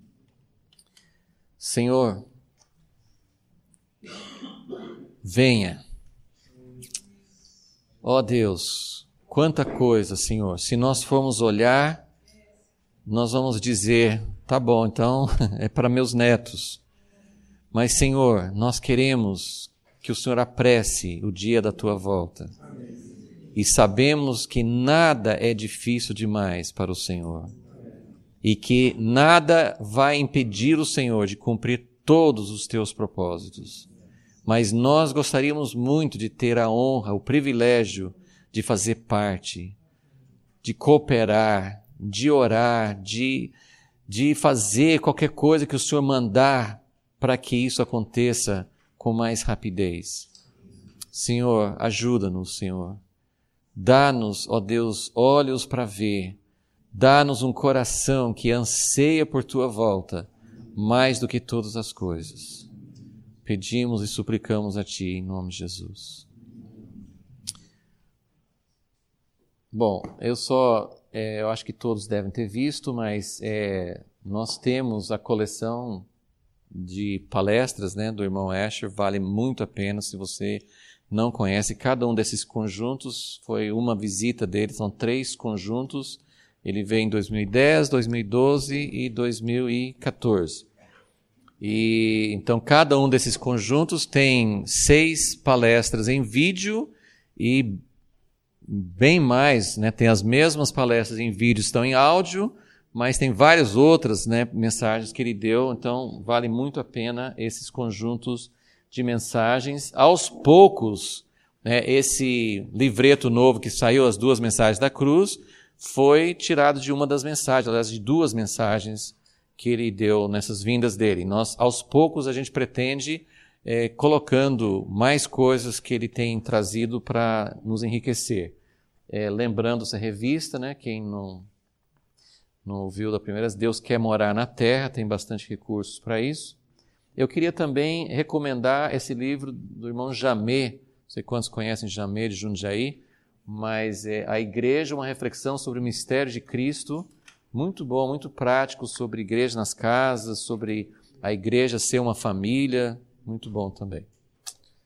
Senhor, venha. Ó Deus, quanta coisa, Senhor. Se nós formos olhar, nós vamos dizer, tá bom, então é para meus netos. Mas, Senhor, nós queremos que o Senhor apresse o dia da Tua volta. E sabemos que nada é difícil demais para o Senhor. e que nada vai impedir o Senhor de cumprir todos os teus propósitos. Mas nós gostaríamos muito de ter a honra, o privilégio de fazer parte, de cooperar, de orar, de fazer qualquer coisa que o Senhor mandar para que isso aconteça com mais rapidez. Senhor, ajuda-nos, Senhor. Dá-nos, ó Deus, olhos para ver. Dá-nos um coração que anseia por Tua volta, mais do que todas as coisas. Pedimos e suplicamos a Ti, em nome de Jesus. Bom, eu acho que todos devem ter visto, mas nós temos a coleção de palestras, né, do irmão Asher, vale muito a pena se você não conhece. Cada um desses conjuntos foi uma visita dele, são 3 conjuntos. Ele veio em 2010, 2012 e 2014. E então cada um desses conjuntos tem 6 palestras em vídeo e bem mais, né? Tem as mesmas palestras em vídeo, estão em áudio, mas tem várias outras, né, mensagens que ele deu. Então vale muito a pena esses conjuntos de mensagens. Aos poucos, né, esse livreto novo que saiu, as 2 mensagens da cruz, foi tirado de uma das mensagens, aliás, de 2 mensagens que ele deu nessas vindas dele. Nós, aos poucos, a gente pretende colocando mais coisas que ele tem trazido para nos enriquecer. Lembrando essa revista, né, quem não ouviu da primeira vez, Deus Quer Morar na Terra, tem bastante recursos para isso. Eu queria também recomendar esse livro do irmão Jamê, não sei quantos conhecem Jamê de Jundiaí, mas A Igreja, uma reflexão sobre o mistério de Cristo, muito bom, muito prático, sobre igreja nas casas, sobre a igreja ser uma família, muito bom também.